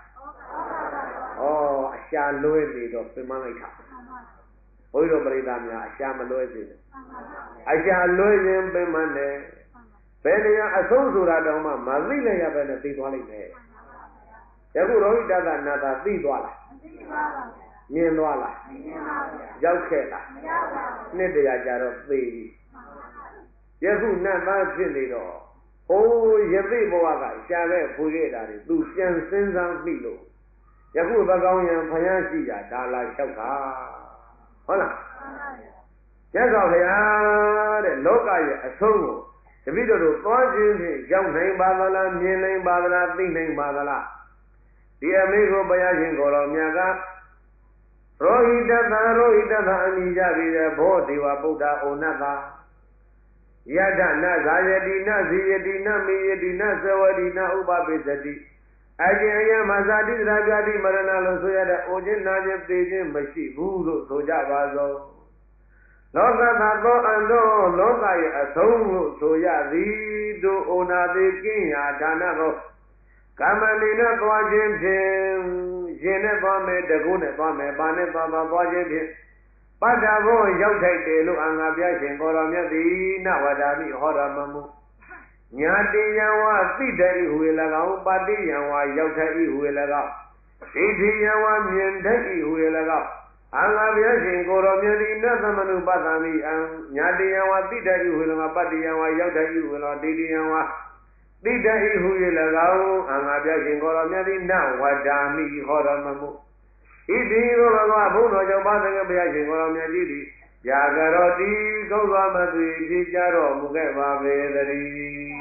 အရှာလွဲနေတော့ပြင်မလိုက်တာဘုရားပရိသတ်များအရှာမလွဲစေနဲ့အရှာလွဲရင်ပြင်မနဲ့ဘယ်နေရာအဆုံးဆိုတာတောင်မှမသိလည်းရပဲနဲ့သိသွားလိမ့်မယ်ယခုရောဟိတသနာသာသိသွားလားမသိပါဘူးမြင်သွားလားမမြင်ပါဘူးရောက်ခဲ့လားမရောက်ပါဘူးနှစ်တရာကြာတော့သိပြီယခုနတ်သားဖြစ်နေတော့ဟိုးယသိဘဝကရှာခဲ့ဖွေခဲ့တာတွေသူပြန်စဉ်းစားမိလို့ယခုသကောင်းရံဖျားရှိတာဒါလာလျှောက်တာဟုတ်လားကျက်တော်ဘုရားတဲ့လောကရဲ့အဆုံးကိုတပိတော်တို့သွားခြင်းဖြင့်ရောက်နိုင်ပါသလားမြင်နိုင်ပါသလားသိနိုင်ပါသလားဒီအမေကိုဘုရားရှင်ကိုယ်တော်မြတ်ကရောဟိတသအမိကြပြီတဲ့ဘောဒေဝဗုဒ္ဓဩနတယတနဇာယတိနဇိယတိနမေယတိနသဝတိနဥပပိသတိအကျဉ်ယမဇာတိသရပြတိမရဏလို့ဆိုရတဲ့အိုခြင်းနာခြင်းသိခြင်းမရှိဘူးလို့ဆိုကြပါစို့လောကသသောအန္တောလောကရဲ့အဆုံးလို့ဆိုရသည်တို့ဩနာတိကင်းရာဌာနကိုကမ္မဏိနဲ့သွားခြင်းဖြင့်ရင်နဲ့သွားမယ်တကုနဲ့သွားမယ်ဘာနဲ့သွားခြင်းဖြင့်ပတ္တဘောရောက်ထိုက်တယ်လို့အငါပြရှင်ကိုတော်မြတ်သည်နဝဒာမိဟောတော်မမူညာတိယံဝသိတ္တိဟူ၍၎င်းပါတိယံဝရောက်ထိုက်၏ဟူ၍၎င်းဒိဋ္ဌိယံဝမြင်ထိုက်၏ဟူ၍၎င်းအငါပြရှင်ကိုတော်မြတ်သည်နသမနုပတ္တမိညာတိယံဝသိတ္တိဟူ၍၎င်းပတ္တိယံဝရောက်ထိုက်၏ဟူ၍၎င်းဒိဋ္ဌိယံဝတိတဟိဟု၍၎င်းအာငါပြရှင်ကိုယ်တော်မြတ်သည်နဝဒာမိဟောတော်မမူဣတိသောဘဂဝါဘုန်းတော်ကြောင့်ပါသင်္ကေဘုရားရှင်ကိုယ်တော်မြတ်ကြီးသည်ဗျာကရောတိကုံသွားမသွေဖြစ်ကြတော်မူခဲ့ပါပေသတည်း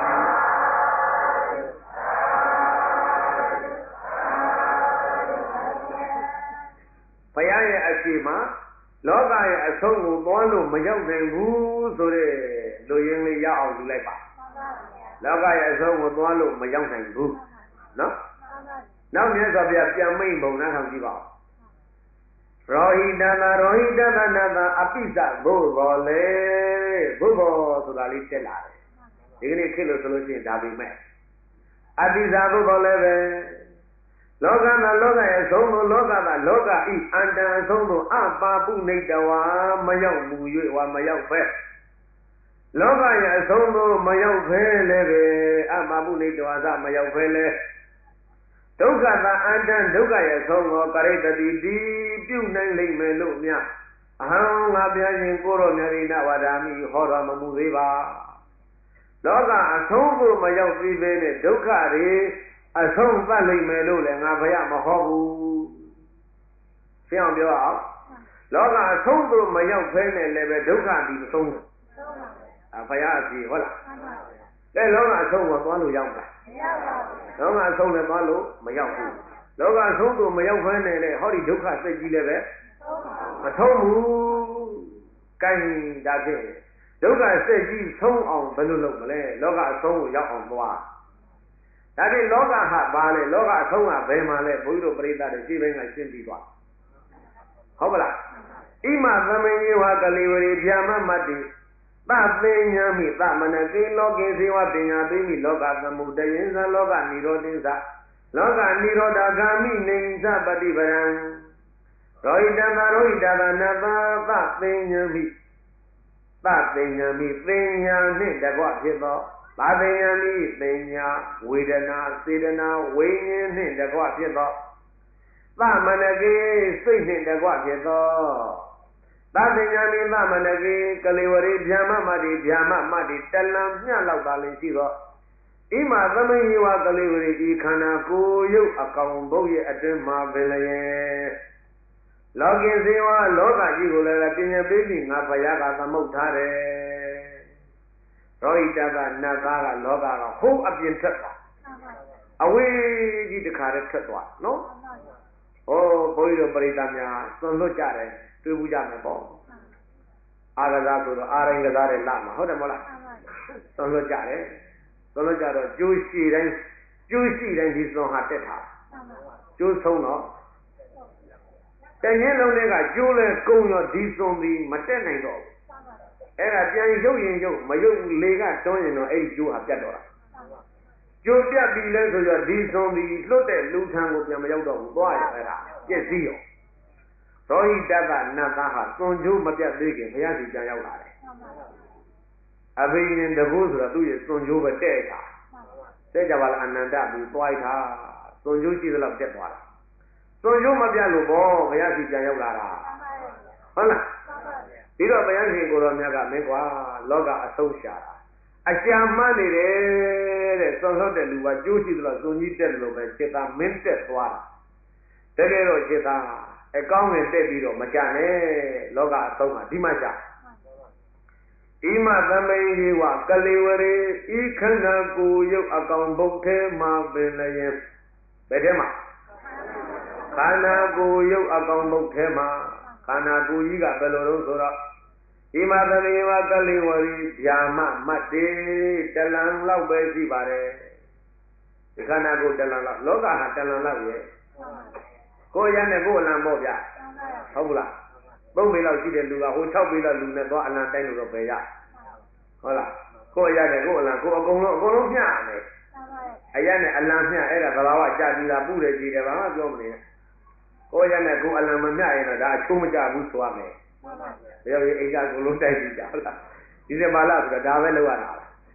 ဘုရားရဲ့အရှိမလောကရဲ့အဆုံးကိုသွားလို့မရောက်နိုင်ဘူးဆိုတဲ့လူရင်းလေးရအောင်ယူလိုက်ပါလောကရဲ့အဆုံးကိုသွားလို့မရောက်နိုင်ဘူးနော်နောက်မြတ်စွာဘုရားပြန်မိန်ပုံနားထောင်ကြည့်ပါဦးရောဟိတနာနာတာအပိစဘုဘောလေဘုဘောဆိုတာလေးတက်လာတယ်ဒီကနေ့ခေတ်လို့ဆိုလို့ရှိရင်ဒါပေမဲ့အပိစဘုဘောလည်းပဲလောကနာလောကရဲ့အဆုံးသောလောကသာလောကဤအန္တအဆုံးသောအပါပုနေတဝါမရောက်မူ၍ဝါမရောက်ပဲလောကရဲ့အဆုံးသောမရောက်ပဲလည်းပဲအပါပုနေတဝါသာမရောက်ပဲလဲဒုက္ခသာအန္တဒုက္ခရဲ့အဆုံးသောကရိတတိတိပြုနိုင်လိမ့်မယ်လို့များအဟံငါဘုရားရှင်ကိုရောမြတ်ရိနဝဒာမိဟောတော်မမူသေးပါလောကအဆုံးကိုမရောက်သေးပဲနဲ့ဒုက္ခတွေအဆုံးသတ်လိမ့်မယ်လို့လည်းငါဘုရားမဟောဘူးရှင်းအောင်ပြောအောင်လောကအဆုံးသို့မရောက်ဖဲနဲ့လည်းပဲဒုက္ခဒီအဆုံးဘုရားအကြည့်ဟုတ်လားကဲလောကအဆုံးကိုသွားလို့ရောက်လားမရောက်ပါဘူးလောကအဆုံးလည်းသွားလို့မရောက်ဘူးလောကအဆုံးသို့မရောက်ဖဲနဲ့လည်းဟောဒီဒုက္ခစိတ်ကြီးလည်းပဲမဆုံးဘူးကိုင်းဒါဖြင့်ဒုက္ခစိတ်ကြီးဆုံးအောင်ဘယ်လိုလုပ်မလဲလောကအဆုံးကိုရောက်အောင်သွားဒါဖြင့်လောကဟာပါလေလောကအဆုံးကဘယ်မှာလဲဘုန်းကြီးတို့ပရိသတ်တွေရှင်းပိုင်းကရှင်းပြီးသွားဟုတ်ကလားဣမသမင်ယေဝကလေးဝရီဗျာမမတ္တိသသိညာမိသမနကေလောကေဇေဝပညာသိမိလောကသမုဒယင်္ဇလောကနိရောဓိသလောကနိရောဓဂာမိနေသပฏิပရံရောဟိတမရောဟိတသာနသာသသိညာမိသသိညာမိသင်ညာနှင့်တကွဖြစ်သောသာသိညာမိသင်ညာဝေဒနာစေတနာဝိညာဉ်နှင့်တကွဖြစ်သောသမနကေစိတ်နှင့်တကွဖြစ်သောသသိညာမိသမနကေကလေးဝရီဗျာမမတ္တိဗျာမမတ္တိတလံမြတ်လောက်ပါလေရှိသောဣမသမင်ယေဝကလေးဝရီဤခန္ဓာကိုယ်ရုပ်အကောင်ဘုတ်ရဲ့အတွင်းမှာပင်လျက်လောကင်စေဝလောကကြီးကိုလည်းပညာပေးပြီးငါဘုရားကသမုတ်ထားတယ်ရောဟိတကနတ်သားကလောကကဟုတ်အပြင်ထွက်သွားအဝေးကြီးတခါတည်းထွက်သွားနော်ဟောဘုန်းကြီးတို့ပရိသတ်များသွန်လွတ်ကြတယ်တွေ့ဘူးကြမယ်ပေါ့အာရသာဆိုတော့အာရင်ကစားတဲ့လာမှာဟုတ်တယ်မဟုတ်လားသွန်လွတ်ကြတယ်သွန်လွတ်ကြတော့ကျိုးရှိတိုင်းဒီသွန်ဟာတက်တာကျိုးဆုံးတော့တရင်လုံးတွေကကျိုးလဲကုံရောဒီသွန်ပြီးမတက်နိုင်တော့ဘူးအဲ့ဒါပြန်ရုပ်ရင်ရုပ်မရုပ်လေကတွန်းရင်တော့အဲ့ဒီကျိုးဟာပြတ်တော့တာကျိုးပြတ်ပြီလဲဆိုတော့ဒီသွန်ပြီးလွတ်တဲ့လူထံကိုပြန်မရောက်တော့ဘူးသွားရအဲ့ဒါပြည့်စည်ရောရောဟိတကနတ်သားဟာသွန်ကျိုးမပြတ်သေးခင်ဘုရားစီပြန်ရောက်လာတယ်အဘိညာဉ်တကူဆိုတော့သူ့ရဲ့သွန်ကျိုးပဲတဲ့တာတဲ့ကြပါလားအနန္တဘူးသွားထားသွန်ကျိုးရှိသလောက်တက်သွားတာသွန်ကျိုးမပြတ်လို့ဘောဘုရားစီပြန်ရောက်လာတာဟုတ်လားဒီတော့ဘုရားရှင်ကိုတော်မြတ်ကမင်းကွာလောကအဆုံးရှာတာအရှာမှန်းနေတယ်တဲ့သွန်လွတ်တဲ့လူကကျိုးရှိသလောက်သွန်ကြီးတက်လို့ပဲစိတ်သာမင်းတက်သွားတာတကယ်တော့စိတ်သာအကောင်းငယ်တက်ပြီးတော့မကြနဲ့လောကအဆုံးမှာဒီမှကြဣမသမင်ယေဝကလေးဝရေဤခန္ဓာကိုယ်ရုပ်အကောင်ဘုတ်ထဲမှာပင်လျင်ဘယ်ထဲမှာခန္ဓာကိုယ်ရုပ်အကောင်ဘုတ်ထဲမှာခန္ဓာကိုယ်ကြီးကဘယ်လိုလုပ်ဆိုတော့ဣမသမင်ယေဝကလေးဝရေဗျာမမတ္တိတလံလောက်ပဲရှိပါတယ်ဒီခန္ဓာကိုယ်တလံလောက်လောကဟာတလံလောက်ရဲ့ကိုယ်ရနဲ့ကိုယ်အလံပေါ့ဗျဟုတ်ဘူးလား3ပေလောက်ရှိတဲ့လူကဟို6ပေလောက်လူနဲ့သွားအလံတိုင်းလို့တော့ပဲရဟုတ်လားကိုယ်ရနဲ့ကိုယ်အလံကိုယ်အကုန်လုံးမျှမယ်အရနဲ့အလံမျှအဲ့ဒါသဘာဝကြာပြီလားပူတယ်ကြည်တယ်ဘာမှပြောမနေနဲ့ကိုယ်ရနဲ့ကိုယ်အလံမမျှရင်တော့ဒါအချိုးမကျဘူးဆိုရမယ်ဘယ်လိုအိမ်ကကိုလုံးတိုက်ကြည့်ကြဟုတ်လားဒီစပါလားဆိုတော့ဒါပဲလောက်ရတာ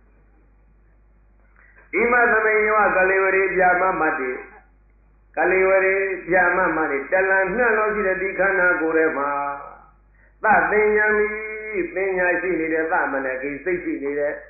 ဣမသမင်ယောကလေးဝရီဗျာမမတ္တိကလေးဝရေဗျာမမလေးတလံနှံ့လို့ရှိတဲ့ဒီခန္ဓာကိုယ်ထဲမှာသသိဉ္ဇာမိပညာရှိနေတဲ့သမဏကိစိတ်ရှိနေတဲ့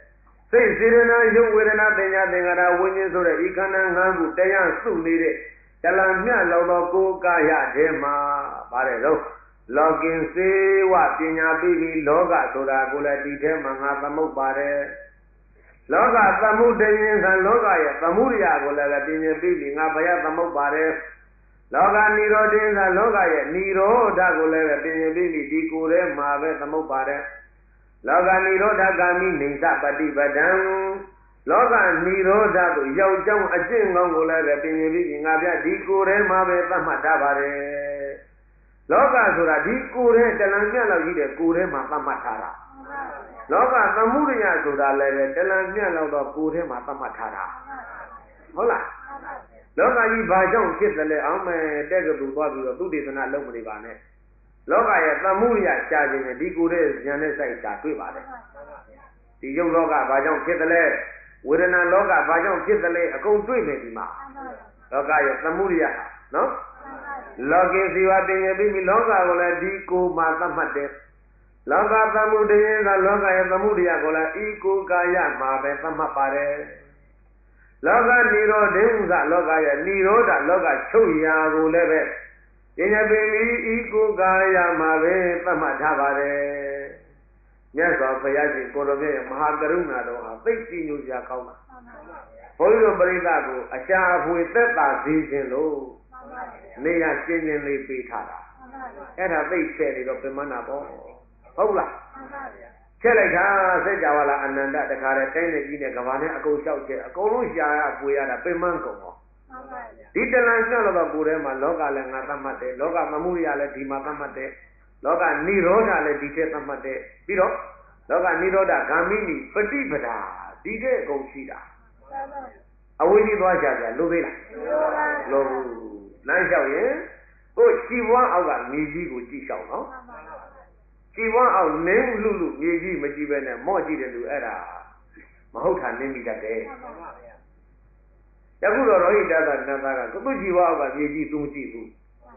စိတ်စေရနာယုတ်ဝေဒနာပညာသင်္ခါရဝိညာဉ်ဆိုတဲ့ဤခန္ဓာ၅ခုတရားစုနေတဲ့တလံမြတ်လောသောကိုယ်ကာယထဲမှာပါတယ်တော့လောကင်စေဝပညာပြီးပြီးလောကဆိုတာကိုလည်းဒီထဲမှာငါသမုတ်ပါတယ်လောကသမုဒ္ဒရင်ကလောကရဲ့သမုဒယကိုလည်းပညာပြီးပြီးငါဘယသမုတ်ပါတယ်လောကနိရောဓင်းကလောကရဲ့နိရောဓကိုလည်းပညာပြီးပြီးဒီကိုယ်ထဲမှာပဲသမုတ်ပါတယ်လောကနိရောဓဂ ामि နေသပฏิပဒံလောကနိရောဓကိုရောက်ကြောင်းအကျင့်ကောင်းကိုလည်းပညာပြီးပြီးငါပြဒီကိုယ်ထဲမှာပဲသတ်မှတ်ထားပါတယ်လောကဆိုတာဒီကိုယ်ထဲတလံမြတ်လောက်ကြီးတဲ့ကိုယ်ထဲမှာသတ်မှတ်ထားတာလောကသမုဒယဆိုတာလည်းတလံမြတ်လောက်တော့ကိုယ်ထဲမှာသတ်မှတ်ထားတာဟုတ်လားလောကကြီးဘာကြောင့်ဖြစ်တယ်လဲအောင်မယ်တဲ့ကသူသွားပြီးတော့သူဒေသနာလုပ်မနေပါနဲ့လောကရဲ့သမုဒယရှားခြင်းနဲ့ဒီကိုယ်ထဲဉာဏ်နဲ့စိုက်တာတွေ့ပါတယ်ဒီယုတ်လောကဘာကြောင့်ဖြစ်တယ်လဲဝေဒနာလောကဘာကြောင့်ဖြစ်တယ်လဲအကုန်တွေ့မယ်ဒီမှာလောကရဲ့သမုဒယနော်လောကေစီဝပညာပြီးပြီလောကကိုလည်းဒီကိုယ်မှာသတ်မှတ်တယ်လောကသမုဒယကလောကရဲ့သမုဒယကိုလည်းဤကိုယ်ကာယမှာပဲသတ်မှတ်ပါတယ်လောကနိရောဓင်းကလောကရဲ့နိရောဓလောကချုပ်ရာကိုလည်းပဲပညာပြီးပြီဤကိုယ်ကာယမှာပဲသတ်မှတ်ထားပါတယ်မြတ်စွာဘုရားရှင်ကိုတော်မြတ်ရဲ့မဟာကရုဏာတော်ဟာသိကြည်ညိုစရာကောင်းတာဘုန်းကြီးတို့ပရိသတ်ကိုအရှာအဖွေသက်သာစေခြင်းလို့နေရရှင်းရှင်းလေးပေးထားတာအဲ့ဒါသိချဲ့နေတော့ပြမနာပေါ့ဟုတ်လားချဲ့လိုက်တာစัจ java လာအနန္တတခါတည်းတိုင်းနေကြီးနဲ့ကဘာနဲ့အကုန်လျှောက်ချက်အကုန်လုံးရှာရပွေရတာပြမန်းကုန်တော့ဒီတလန်ညှော့လို့တော့ကိုယ်ထဲမှာလောကလည်းငါသတ်မှတ်တယ်လောကသမုဒယလည်းဒီမှာသတ်မှတ်တယ်လောကနိရောဓလည်းဒီထဲသတ်မှတ်တယ်ပြီးတော့လောကနိရောဓဂ ामि နိပฏิပဒါဒီတဲ့အကုန်ရှိတာအဝိဇ္ဇီသွားကြပြလို့သေးလားလို့လမ်းလျှောက်ရင်ကိုခြိပွားအောက်ကမြေကြီးကိုကြည့်လျှောက်နော်ခြိပွားအောက်နင်းလူလူမြေကြီးမကြည့်ပဲနဲ့မော့ကြည့်တယ်လူအဲ့ဒါမဟုတ်တာနင်းမိတတ်တယ်ယခုတော့ရောဟိတသနတ်သားကသူ့ခြိပွားအောက်ကမြေကြီးသူမကြည့်ဘူး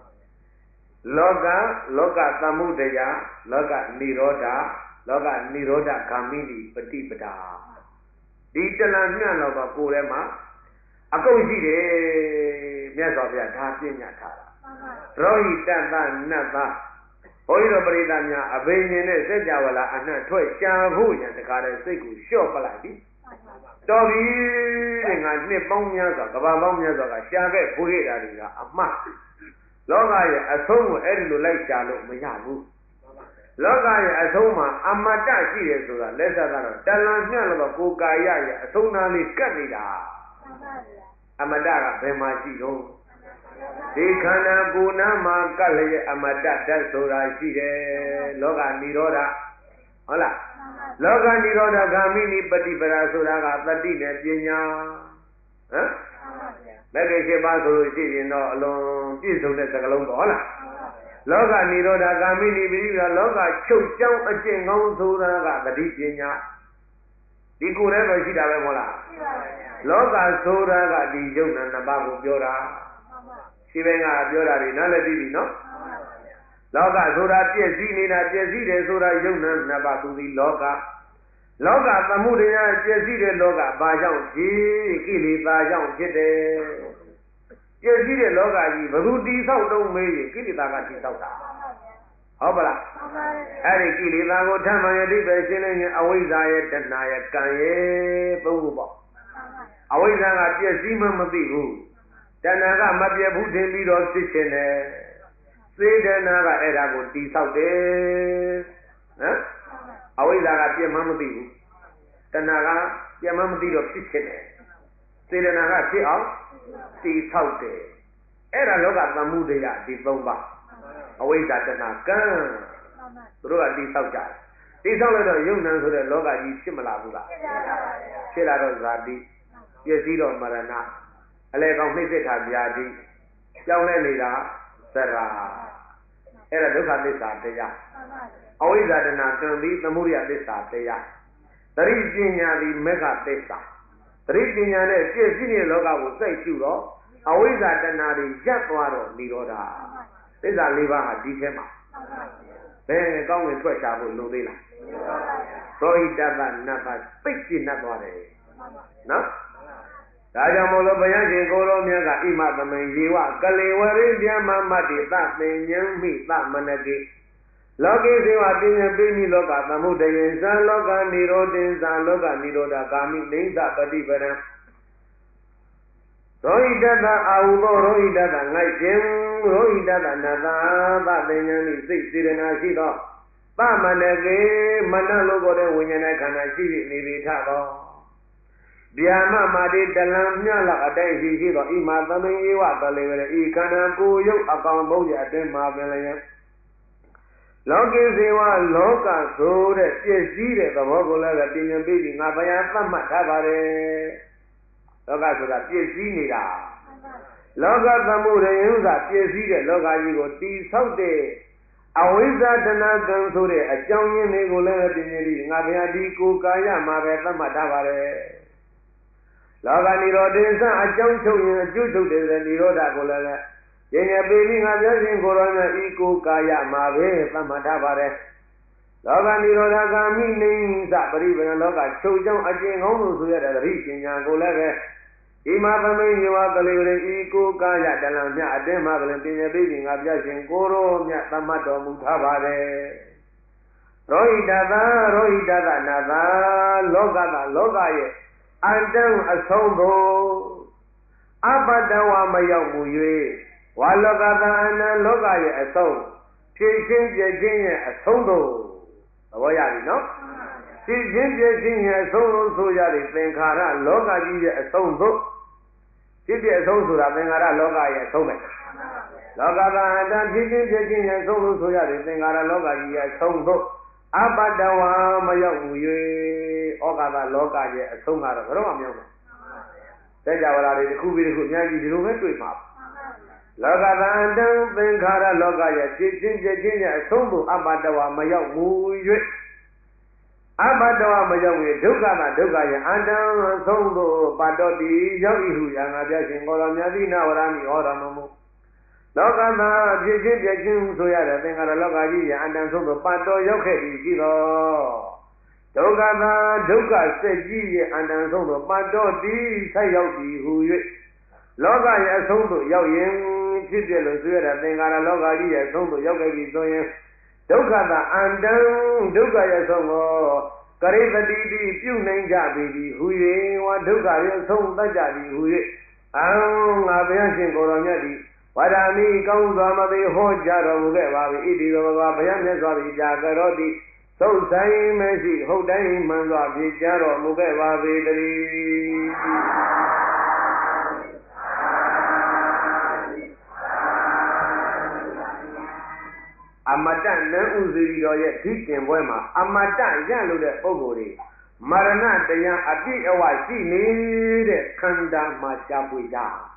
လောကသမုဒယလောကနိရောဓလောကနိရောဓဂ ामि နိပฏิပဒါဒီတလံမြတ်တော့ကိုယ်ထဲမှာအကုန်ရှိတယ်မြတ်စွာဘုရားဒါပြညာထားတာရောဟိတသနတ်သားဘုန်းကြီးတို့ပရိသတ်များအဘိညာဉ်နဲ့စัจ java လာအနှံ့ထွက်ရှာဖို့ရန်တခါတည်းစိတ်ကိုလျှော့ပလိုက်ပြီတော်ပြီတဲ့ငါနှစ်ပေါင်းများစွာကဘာပေါင်းများစွာကရှာခဲ့ဖွေးတာတွေကအမှားလောကရဲ့အဆုံးကိုအဲ့ဒီလိုလိုက်ရှာလို့မရဘူးလောကရဲ့အဆုံးမှာအမတ္တရှိတယ်ဆိုတာလက်ဆက်ကတော့တလံညှက်လို့တော့ကိုယ်ကာယရဲ့အဆုံးသားလေးကတ်နေတာအမတ္တကဘယ်မှာရှိတော့ဒီခန္ဓာကိုယ်နာမှာကတ်လျက်အမတ္တဓာတ်ဆိုတာရှိတယ်လောကနိရောဓဟုတ်လားလောကနိရောဓဂ ामि နိပฏิပဒါဆိုတာကတတိနဲ့ပညာဟမ်မဂ္ဂင်7ပါးဆိုလို့ရှိရင်တော့အလွန်ပြည့်စုံတဲ့စကားလုံးပေါ့ဟုတ်လားလောကနိရောဓဂ ामि နိပฏิပဒါလောကချုပ်ကြောင်းအကျင့်ကောင်းဆိုတာကတတိပညာဒီကိုယ်ထဲပဲရှိတာပဲမဟုတ်လားလောကဆိုတာကဒီယုံနာနှစ်ပါးကိုပြောတာရှိဘင်းကပြောတာတွေနားလည်ပြီးပြီနော်လောကဆိုတာပြည့်စည်နေတာပြည့်စည်တယ်ဆိုတာယုံနာနှစ်ပါးသူဒီလောကသမုဒယပြည့်စည်တဲ့လောကဘာကြောင့်ဖြစ်ကိလေသာကြောင့်ဖြစ်တယ်ပြည့်စည်တဲ့လောကကြီးဘယ်သူတည်ဆောက်တုံးမေးရင်ကိလေသာကတည်ဆောက်တာဟုတ်ပါလားအဲ့ဒီကိလေသာကိုဓမ္မရဲ့အဓိပ္ပာယ်ရှင်းလင်းရင်အဝိဇ္ဇာရဲ့တဏှာရဲ့ကံရဲ့သုံးခုပေါ့အဝိဇ္ဇာကပြည့်စည်မှမသိဘူးတဏှာကမပြည့်ဘူးထင်ပြီးတော့ဖြစ်ခြင်းနဲ့စေတနာကအဲ့ဒါကိုတည်ဆောက်တယ်ဟမ်အဝိဇ္ဇာကပြည့်မှမသိဘူးတဏှာကပြည့်မှမသိတော့ဖြစ်ခြင်းနဲ့စေတနာကဖြစ်အောင်တည်ဆောက်တယ်အဲ့ဒါလောကသမုဒယဒီ၃ပါးအဝိဇ္ဇာတဏှာကံသူတို့ကတည်ဆောက်ကြတယ်တည်ဆောက်လိုက်တော့ယုံနံဆိုတဲ့လောကကြီးဖြစ်မလာဘူးလားဖြစ်လာတော့ဇာတိပျက်စီးတော့မရဏအလဲကောင်နှိမ့်စစ်တာဗျာတိကြောင်းလဲနေတာသရာအဲ့ဒါဒုက္ခသစ္စာတရားအဝိဇ္ဇာတဏှာကံပြီးသမုဒယသစ္စာတရားသတိပညာသည်မေဃသစ္စာသတိပညာနဲ့ပြည့်စည်တဲ့လောကကိုစိတ်ရှုတော့အဝိဇ္ဇာတဏှာတွေရပ်သွားတော့និရောဓသစ္စာ၄ပါးဟာဒီထဲမှာဘယ်ကောင်းဝင်ထွက်ရှာဖို့လိုသေးလားသောဟိတတနတ်သားသိကျင့်သွားတယ်နော်ဒါကြောင့်မို့လို့ဘုရားရှင်ကိုရောမြတ်ကဣမသမိန်ယေဝကလေဝရိဗျမမတ္တိသသင်္ညံမိသမနတိလောကိစေဝပညာပိမိလောကသမုဒယေသံလောကနိရောဓေသံလောကနိရောဓကာမိနိစ္စပฏิပဒံရောဟိတတအာဟုသောရောဟိတတငိုက်ခြင်းရောဟိတတနတသသင်္ညံမိစိတ်စေရနာရှိသောသမနကေမနလောကတဲ့ဝိညာဉ်နဲ့ခန္ဓာရှိနေပြီထသောဗျာမမာတိတလံမြလောက်အတိုင်းရှိသောဣမသမိန်ယေဝကလေဝရဤခန္ဓာကိုယ်ရုပ်အကောင်ဘုံရအတွင်းမှာပင်လျက်လောကိစေဝလောကဆိုတဲ့ပြည့်စည်တဲ့သဘောကိုလည်းပြင်ပြပြီးငါဘုရားသတ်မှတ်ထားပါတယ်လောကဆိုတာပြည့်စည်နေတာလောကသမှုရယုကပြည့်စည်တဲ့လောကကြီးကိုတည်ဆောက်တဲ့အဝိဇ္ဇတနာကံဆိုတဲ့အကြောင်းရင်းတွေကိုလည်းပြင်ပြပြီးငါဘုရားဒီကိုယ်ကာယမှာပဲသတ်မှတ်ထားပါတယ်လောကနိရောဓေသအကြောင်းချုပ်ရင်အကျုပ်ချုပ်တဲ့နိရောဓကိုလည်းရင်းရပေပြီးငါပြောခြင်းကိုယ်တော်များဤကိုကာယမှာပဲသတ်မှတ်ထားပါတယ်လောကနိရောဓဂာမိနိသပရိပဏလောကချုပ်ကြောင်းအကျင့်ကောင်းလို့ဆိုရတဲ့သတိပညာကိုလည်းပဲဣမသမိန်ယောကလေးဝရဤကိုကာယတလံမြအတင်းမှာကလည်းပြင်ပြပြီးငါပြောခြင်းကိုယ်တော်များသတ်မှတ်တော်မူထားပါတယ်ရောဟိတသာရောဟိတသနာသာလောကသာလောကရဲ့အတ္တအဆုံးသောအပတ္တဝမရောက်မူ၍ဝါလောကသာအနန္လောကရဲ့အဆုံးဖြည့်ချင်းပြည့်ချင်းရဲ့အဆုံးသောသဘောရပြီနော်ဖြည့်ချင်းပြည့်ချင်းရဲ့အဆုံးလို့ဆိုရတဲ့သင်္ခါရလောကကြီးရဲ့အဆုံးသောဖြစ်ပြအဆုံးဆိုတာသင်္ခါရလောကရဲ့အဆုံးပဲလောကသာအတ္တဖြည့်ချင်းပြည့်ချင်းရဲ့အဆုံးလို့ဆိုရတဲ့သင်္ခါရလောကကြီးရဲ့အဆုံးသောအပတ္တဝမရောက်မူ၍ဩကာသလောကရဲ့အဆုံးကတော့ဘယ်တော့မှမရောက်ဘူး။သက်ကြဝဠာတွေတစ်ခုပြီးတစ်ခုအများကြီးဒီလိုပဲတွေ့မှာ။လောကသံတံသင်္ခါရလောကရဲ့ဖြစ်ချင်းပြချင်းရဲ့အဆုံးကိုအပတ္တဝမရောက်မူ၍အပတ္တဝမရောက်၍ဒုက္ခသာဒုက္ခရဲ့အန္တံအဆုံးကိုပါတော်တိရောက်၏ဟုရာငါပြရှင်ကိုယ်တော်မြတ်သည်နာဝရမိဟောတော်မမူလောကသာဖြစ်ချင်းပြချင်းဆိုရတဲ့သင်္ခါရလောကကြီးရဲ့အန္တန်ဆုံးသောပတ်တော်ရောက်ခဲ့ပြီးရှိသောဒုက္ခသာဒုက္ခစက်ကြီးရဲ့အန္တန်ဆုံးသောပတ်တော်တည်ဆက်ရောက်ပြီးဟူ၍လောကရဲ့အဆုံးသို့ရောက်ရင်ဖြစ်ပြလို့ဆိုရတဲ့သင်္ခါရလောကကြီးရဲ့အဆုံးသို့ရောက်ခဲ့ပြီးဆိုရင်ဒုက္ခသာအန္တန်ဒုက္ခရဲ့ဆုံးကိုကရိပတိတိပြုနိုင်ကြပြီဟူ၍ဝါဒုက္ခရဲ့ဆုံးတတ်ကြပြီဟူ၍ငါဘုရားရှင်ကိုယ်တော်မြတ်သည်ဝါဒာမိကောင်းစွာမသိဟောကြားတော်မူခဲ့ပါ၏ဣတိသောဘုရားမြတ်စွာဘုရားကြတော်သည်သုတ်ဆိုင်မရှိဟုတ်တိုင်းမှန်စွာပြေကြားတော်မူခဲ့ပါပေတည်းအမတနန်းဥစီရီတော်ရဲ့ဓိတင်ပွဲမှာအမတရလို့တဲ့ပုဂ္ဂိုလ်တွေမရဏတရားအပြည့်အဝရှိနေတဲ့ခန္ဓာမှာရှားပွေကြ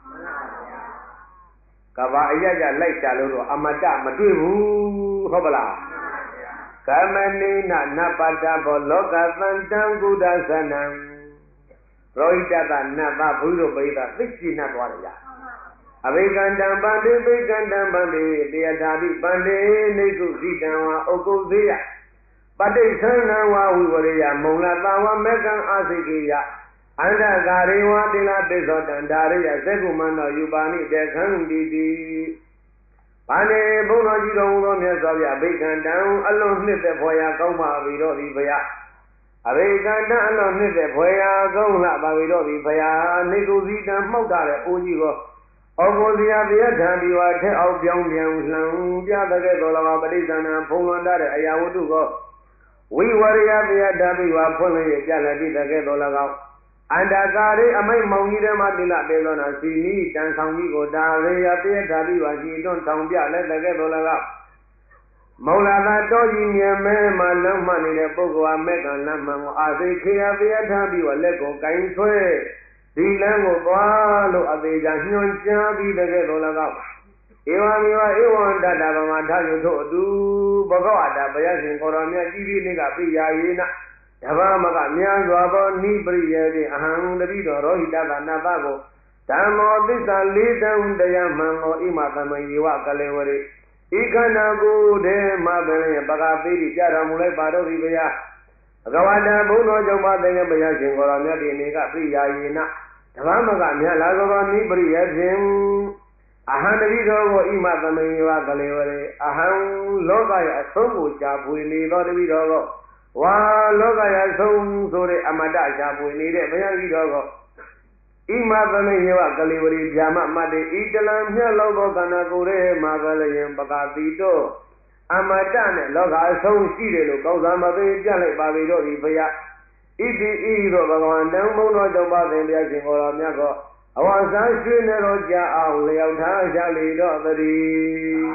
ကဘာအရကြလိုက်ရှာလို့တော့အမတမတွေ့ဘူးဟုတ်ပလားကမနိနာနပတ္တဘောလောကသန္တံကုဒ္ဒသနံရောဟိတတနတ်သားဘုရားပိဋကသိကျင့်သွားတယ်ဗျာအဘိကန္တံပန္တိဘိကန္တံပန္တိတရားဓာတိပန္တိနေကုသီတံဝါဥက္ကုသေယပဋိသန္နံဝါဝိဝရိယမုံလသဝမေကံအာစိကေယအန္တကာရေဝတိလပိသောတန္တာရိယသေကုမနောယူပါဏိတေခံတိတိဘာနေဘုန်းတော်ကြီးတော်မူသောမြတ်စွာဘုရားအဘိကန္တံအလွန်နှစ်သက်ဖွယ်ရာကောင်းပါပြီတော့ဒီဘုရားအဘိကန္တံအလွန်နှစ်သက်ဖွယ်ရာကောင်းလာပါပြီတော့ဒီဘုရားနေကုသီတံမှောက်တာတဲ့အိုးကြီးကိုဩဘောဇယတရားဓာတိဝါထက်အောင်ပြောင်းပြန်လှန်ပြတဲ့ကဲ့သို့၎င်းပဋိသန္ဓံဖုံးလွှမ်းတတ်တဲ့အရာဝတ္ထုကိုဝိဝရိယတရားဓာတိဝါဖွင့်လျက်ပြလက်ပြီးတဲ့ကဲ့သို့၎င်းအန္တကာရိအမိတ်မောင်ကြီးထဲမှာတိလပေသောနာစီနီတန်ဆောင်ကြီးကိုဒါရေယတရားဓာတိဝါရှိတွန်းထောင်ပြလက်တဲ့ကဲ့သို့၎င်းမောလာသာတော်ကြီးမြဲမဲမှာလမ်းမှနေတဲ့ပုဂ္ဂိုလ်ဟာမဲ့ကံလမ်းမှန်ကိုအာသိခေယတရားဓာတိဝါလက်ကိုကင်ဆွဲဒီလမ်းကိုသွားလို့အသေးချာညွှန်ကြားပြီးတဲ့ကဲ့သို့၎င်းဧဝံမေဝဧဝံတတ္တဗမထာယုထို့အတူဘဂဝတာဘုရားရှင်ကိုယ်တော်မြတ်ကြီးပြီးနေကပိယာယေနတဗ္ဗမကမြန်စွာသောနိပရိယေတိအဟံတတိတော်ရောဟိတသနာသကိုဓမ္မောသစ္စာလေးတံတရားမှန်ကိုဣမသမိယေဝကလေဝရိဤခန္ဓာကိုယ်ထဲမှာပင်ပကာပိတိကြတော်မူလိုက်ပါတော့သည်ဗျာဘဂဝတံဘုန်းတော်ကြောင့်ပါတဲ့ဘုရားရှင်ကိုယ်တော်မြတ်ဒီနေ့ကပြိယာယေနဓမ္မမကမြတ်လာသောနိပရိယဖြင့်အဟံတတိတော်ကိုဣမသမိန်ဝကလေးဝရေအဟံလောကရဲ့အဆုံးကိုရှားပွေနေသောတတိတော်ကိုဝါလောကရဲ့အဆုံးဆိုတဲ့အမတ္တရှားပွေနေတဲ့ဘုရားကြီးတော်ကိုဣမသမိန်ဝကလေးဝရေဗျာမမတေဣတလံမြတ်လောသောခန္ဓာကိုယ်ရဲ့မှာကလည်းပကာတိတော်အမတ္တနဲ့လောကအဆုံးရှိတယ်လို့ကောင်းစားမပေးပြလိုက်ပါပြီတော့ဒီဘုရားဣတိဤသို့ဘဂဝန္တံဘုန်းတော်ကြောင့်ပါသင်ဘုရားရှင်ကိုယ်တော်မြတ်ကိုအဝါစားရွှေနဲ့တော့ကြာအောင်လျောက်ထားကြလေတော့တည်း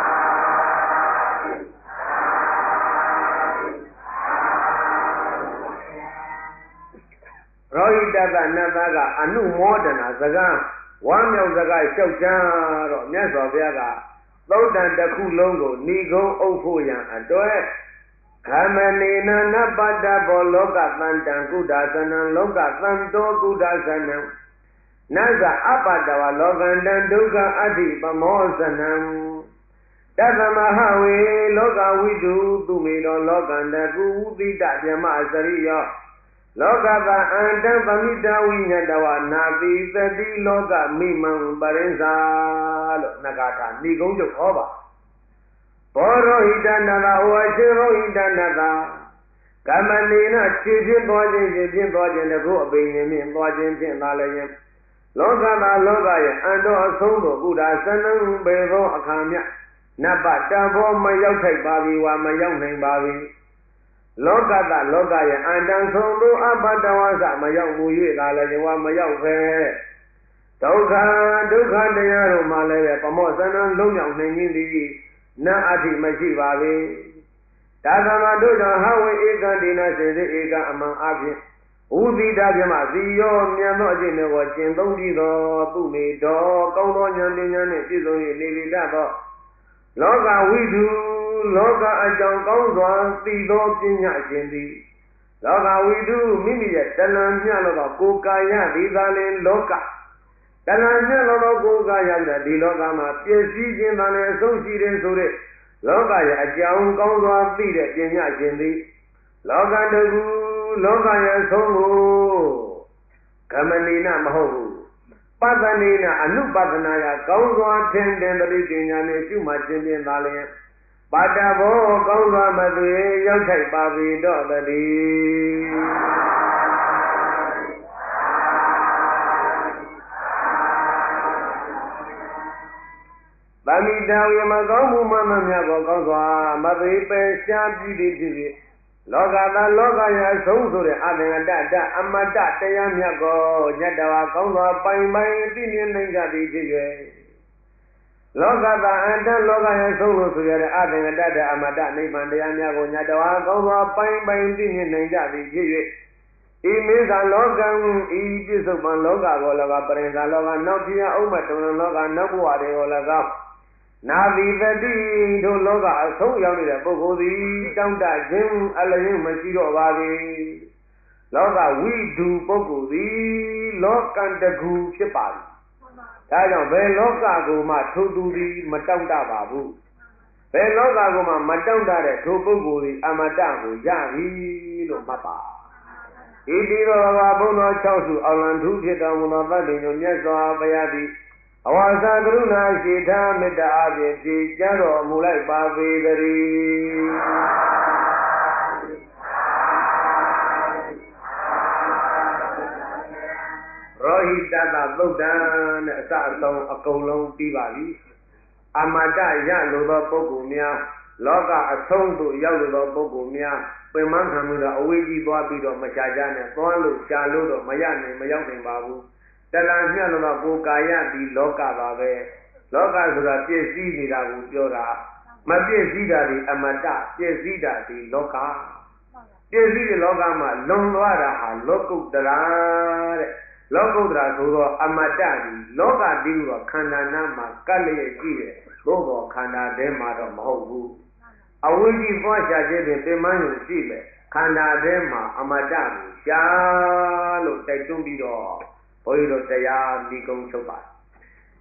ရောဟိတကနတ်သားကအနုမောဒနာစကားဝမ်းမြောက်စကားလျှောက်ကြတော့မြတ်စွာဘုရားကသုတ်တန်တစ်ခုလုံးကိုဏိဂုံးအုပ်ဖို့ရန်အတွက်ခမနေနနပတ္တဘောလောကသန္တံကုဒ္ဒါသနံလောကသံတောကုဒ္ဒါသနံနသအပတ္တဝလောကန္တံဒုက္ခအဋ္ဌိပမောသနံတသမဟဝေလောကဝိတုသူမေတော်လောကန္တကုဝုတိတဗြဟ္မစရိယောလောကပအန္တပမိတဝိညတဝနာတိသတိလောကမိမံပရိစ္ဆာလို့နဂါထာဏိကုံးချုပ်ဟောပါဘောရောဟိတနတဝအရှင်ရောဟိတနတကမနေနခြေဖြင့်သွားခြင်းဖြင့်သွားခြင်းတခုအပိဉ္ဖြင့်သွားခြင်းဖြင့်သာလည်းလောကသာလောကရဲ့အန္တောအဆုံးတို့ကုဒ္ဒါသနံဘေသောအခါမြနပတဘောမရောက်ထိုက်ပါပြီဝါမရောက်နိုင်ပါပြီလောကသလောကရဲ့အန္တန်ဆုံးတို့အပတ္တဝါသမရောက်မူ၍သာလည်းဝါမရောက်ပဲဒုက္ခတရားတို့မှလည်းပမောသနံလုံးမြောက်နိုင်ခြင်းသည်နတ်အဋ္ဌိမရှိပါပေဒါသမတို့ကြောင့်ဟဝေဧကတိနာစေစေဧကအမှန်အပြင်ဥဒိတာပြမစီရောမြန်သောအကျင့်တွေကိုကျင့်သုံးပြီးသောသူမေတော်ကောင်းသောဉာဏ်ပညာနှင့်ပြည့်စုံ၍နေပြီတတ်သောလောကဝိတုလောကအကြောင်းကောင်းစွာသိသောပညာရှင်သည်လောကဝိတုမိမိရဲ့တဏှာမြတ်သောကိုယ်ကာယသည်သာလင်လောကတဏှာမြတ်သောကိုယ်ကာယတဲ့ဒီလောကမှာပြည့်စည်ခြင်းသာလင်အဆုံးရှိတယ်ဆိုတဲ့လောကရဲ့အကြောင်းကောင်းစွာသိတဲ့ပညာရှင်သည်လောကတကူလောကရဲ့ဆုံးကိုကမနိနမဟုတ်ဘူးပတ္တနိနအနုပတ္တနာယကောင်းစွာထင်တဲ့တိပညာနဲ့ရှုမှတ်ခြင်းဖြင့်သာလျှင်ပါတဘောကောင်းစွာမသွေရောက်ထိုက်ပါပြီတော့တည်းသမိတဝေမကောင်းမှုမှန်မှန်များကိုကောင်းစွာမသွေပယ်ရှားပြီးသည်ဖြစ်ဖြစ်လောကသာလောကရဲ့အဆုံးဆိုတဲ့အသင်္ကတတအမတ္တတရားမြတ်ကိုညတဝါကောင်းစွာပိုင်ပိုင်သိမြင်နိုင်ကြသည်ဖြစ်၍လောကသာအတ္တလောကရဲ့ဆုံးလို့ဆိုရတဲ့အသင်္ကတတအမတ္တနိဗ္ဗာန်တရားများကိုညတဝါကောင်းစွာပိုင်ပိုင်သိမြင်နိုင်ကြသည်ဖြစ်၍ဤမေသာလောကံဤပြစ္ဆုတ်ပံလောကကို၎င်းပရိသလောကနောက်ပြဥမ္မတုံလောကနောက်ဘဝတွေကို၎င်းနာသီပတိတို့လောကအဆုံးရောက်နေတဲ့ပုဂ္ဂိုလ်သည်တောင့်တခြင်းအလျင်မရှိတော့ပါဘူးလောကဝိတုပုဂ္ဂိုလ်သည်လောကံတကူဖြစ်ပါသည်ဒါကြောင့်ဘယ်လောကကိုမှထိုသူသည်မတောင့်တပါဘူးဘယ်လောကကိုမှမတောင့်တတဲ့ထိုပုဂ္ဂိုလ်သည်အမတ္တကိုရပြီလို့မှတ်ပါဣတိရောဘာဘုံတော်6စုအောင်လံထူးဖြစ်တော်မူသောသတ္တိညမြတ်စွာဘုရားသည်အဝါစာကရုဏာရှိထားမေတ္တာအပြင်ဖြည့်ကြတော်မူလိုက်ပါပေတည်းရောဟိတတသုတ်တံနဲ့အစအဆုံးအကုန်လုံးပြီးပါပြီအမတ္တရလိုသောပုဂ္ဂိုလ်များလောကအဆုံးသို့ရောက်လိုသောပုဂ္ဂိုလ်များပင်မခံမှုတော့အဝိဇ္ဇီသွားပြီးတော့မချကြနဲ့သွားလို့ရှားလို့တော့မရနိုင်မရောက်နိုင်ပါဘူးတဏှာမြတ်လို့ကိုယ်ကာယသည်လောကပါပဲလောကဆိုတာပြည့်စည်နေတာကိုပြောတာမပြည့်စည်တာဒီအမတ္တပြည့်စည်တာဒီလောကပြည့်စည်တဲ့လောကမှာလွန်သွားတာဟာလောကုတ္တရာတဲ့လောကုတ္တရာဆိုတော့အမတ္တဒီလောကတည်းကခန္ဓာနာမှာကပ်လျက်ရှိတယ်သို့တော်ခန္ဓာထဲမှာတော့မဟုတ်ဘူးအဝိဇ္ဇီသွားရှာခြင်းဖြင့်ပင်မယုံရှိမယ်ခန္ဓာထဲမှာအမတ္တကိုရှာလို့တိုက်တွန်းပြီးတော့ဘုန်းကြီးတို့တရားဒီကုံချုပ်ပါ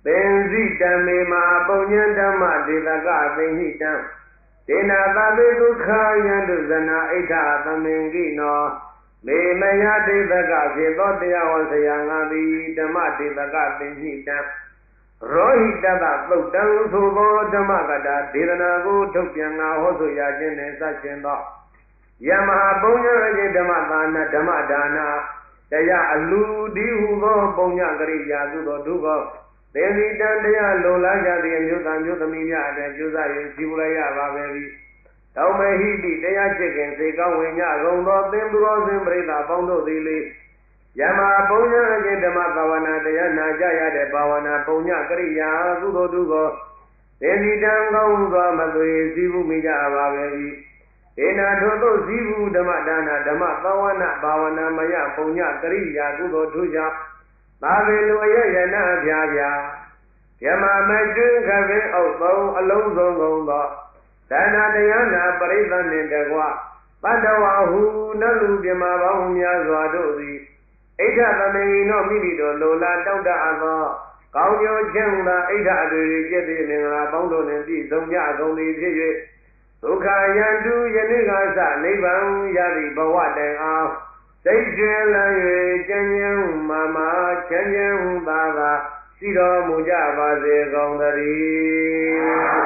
သင်္စိတံမေမပုံညံဓမ္မဒေသကသင်္ဟိတံဒေနာသဗ္ဗေဒုက္ခယန္တုဇနာဣဋ္ဌသမင်ကိနောမေမယဒေသကဖြစ်သောတရားဟောဆရာငါသည်ဓမ္မဒေသကသင်္ဟိတံရောဟိတတသုတ်တံဆိုသောဓမ္မကတာဒေသနာကိုထုတ်ပြန်ငါဟောဆိုရခြင်းနှင့်စခြင်းသောယမဟာပုံညအခြင်းဓမ္မသာနာဓမ္မဒါနာတရားအလူဒီဟုသောပုံညကရိယာကုသိုလ်ဒုက္ခသင်္တိတံတရားလုံလာကြသည့်အမျိုးသားမျိုးသမီးများအတွက်ကြိုးစား၍ရှိပလိုက်ရပါပဲပြီတောမဟိတိတရားချစ်ခင်စေကောင်းဝင်ညကုန်သောသင်္သူတော်စင်ပရိသပေါင်းတို့သည်လေယမပုံညအခြင်းဓမ္မဘာဝနာတရားနာကြရတဲ့ဘာဝနာပုံညကရိယာကုသိုလ်ဒုက္ခသင်္တိတံကောင်းစွာမသွေစီဘူးမိကြပါပဲပြီဒေနာထိုသို့စီဘူးဓမ္မဒါနဓမ္မသဝနာဘာဝနာမယပုံညကရိယာကုသိုလ်ထူးကြောင့်သာဝေလူအယယနာဖြာဖြာယမမကျွန်းခပင်အုပ်သုံးအလုံးစုံကုန်သောဒါနတရားနာပရိသတ်နှင့်တကွပတ္တဝဟုနလူပြမပေါင်းများစွာတို့သည်ဣဋ္ဌသမေနောမိမိတို့လိုလားတောင့်တအပ်သောကောင်းကျိုးချမ်းသာဣဋ္ဌအတွေ့ရကျက်သည့်မင်္ဂလာပေါင်းတို့နှင့်ပြည့်စုံကြကုန်သည်ဖြစ်၍ဒုက္ခယန္တုယနေ့ကစနိဗ္ဗာန်ရသည့်ဘဝတိုင်အောင်စိတ်ကျွလန်း၍ကျဉ်းကျဉ်းမာမာချမ်းချမ်းသာသာရှိတော်မူကြပါစေကုန်သတည်း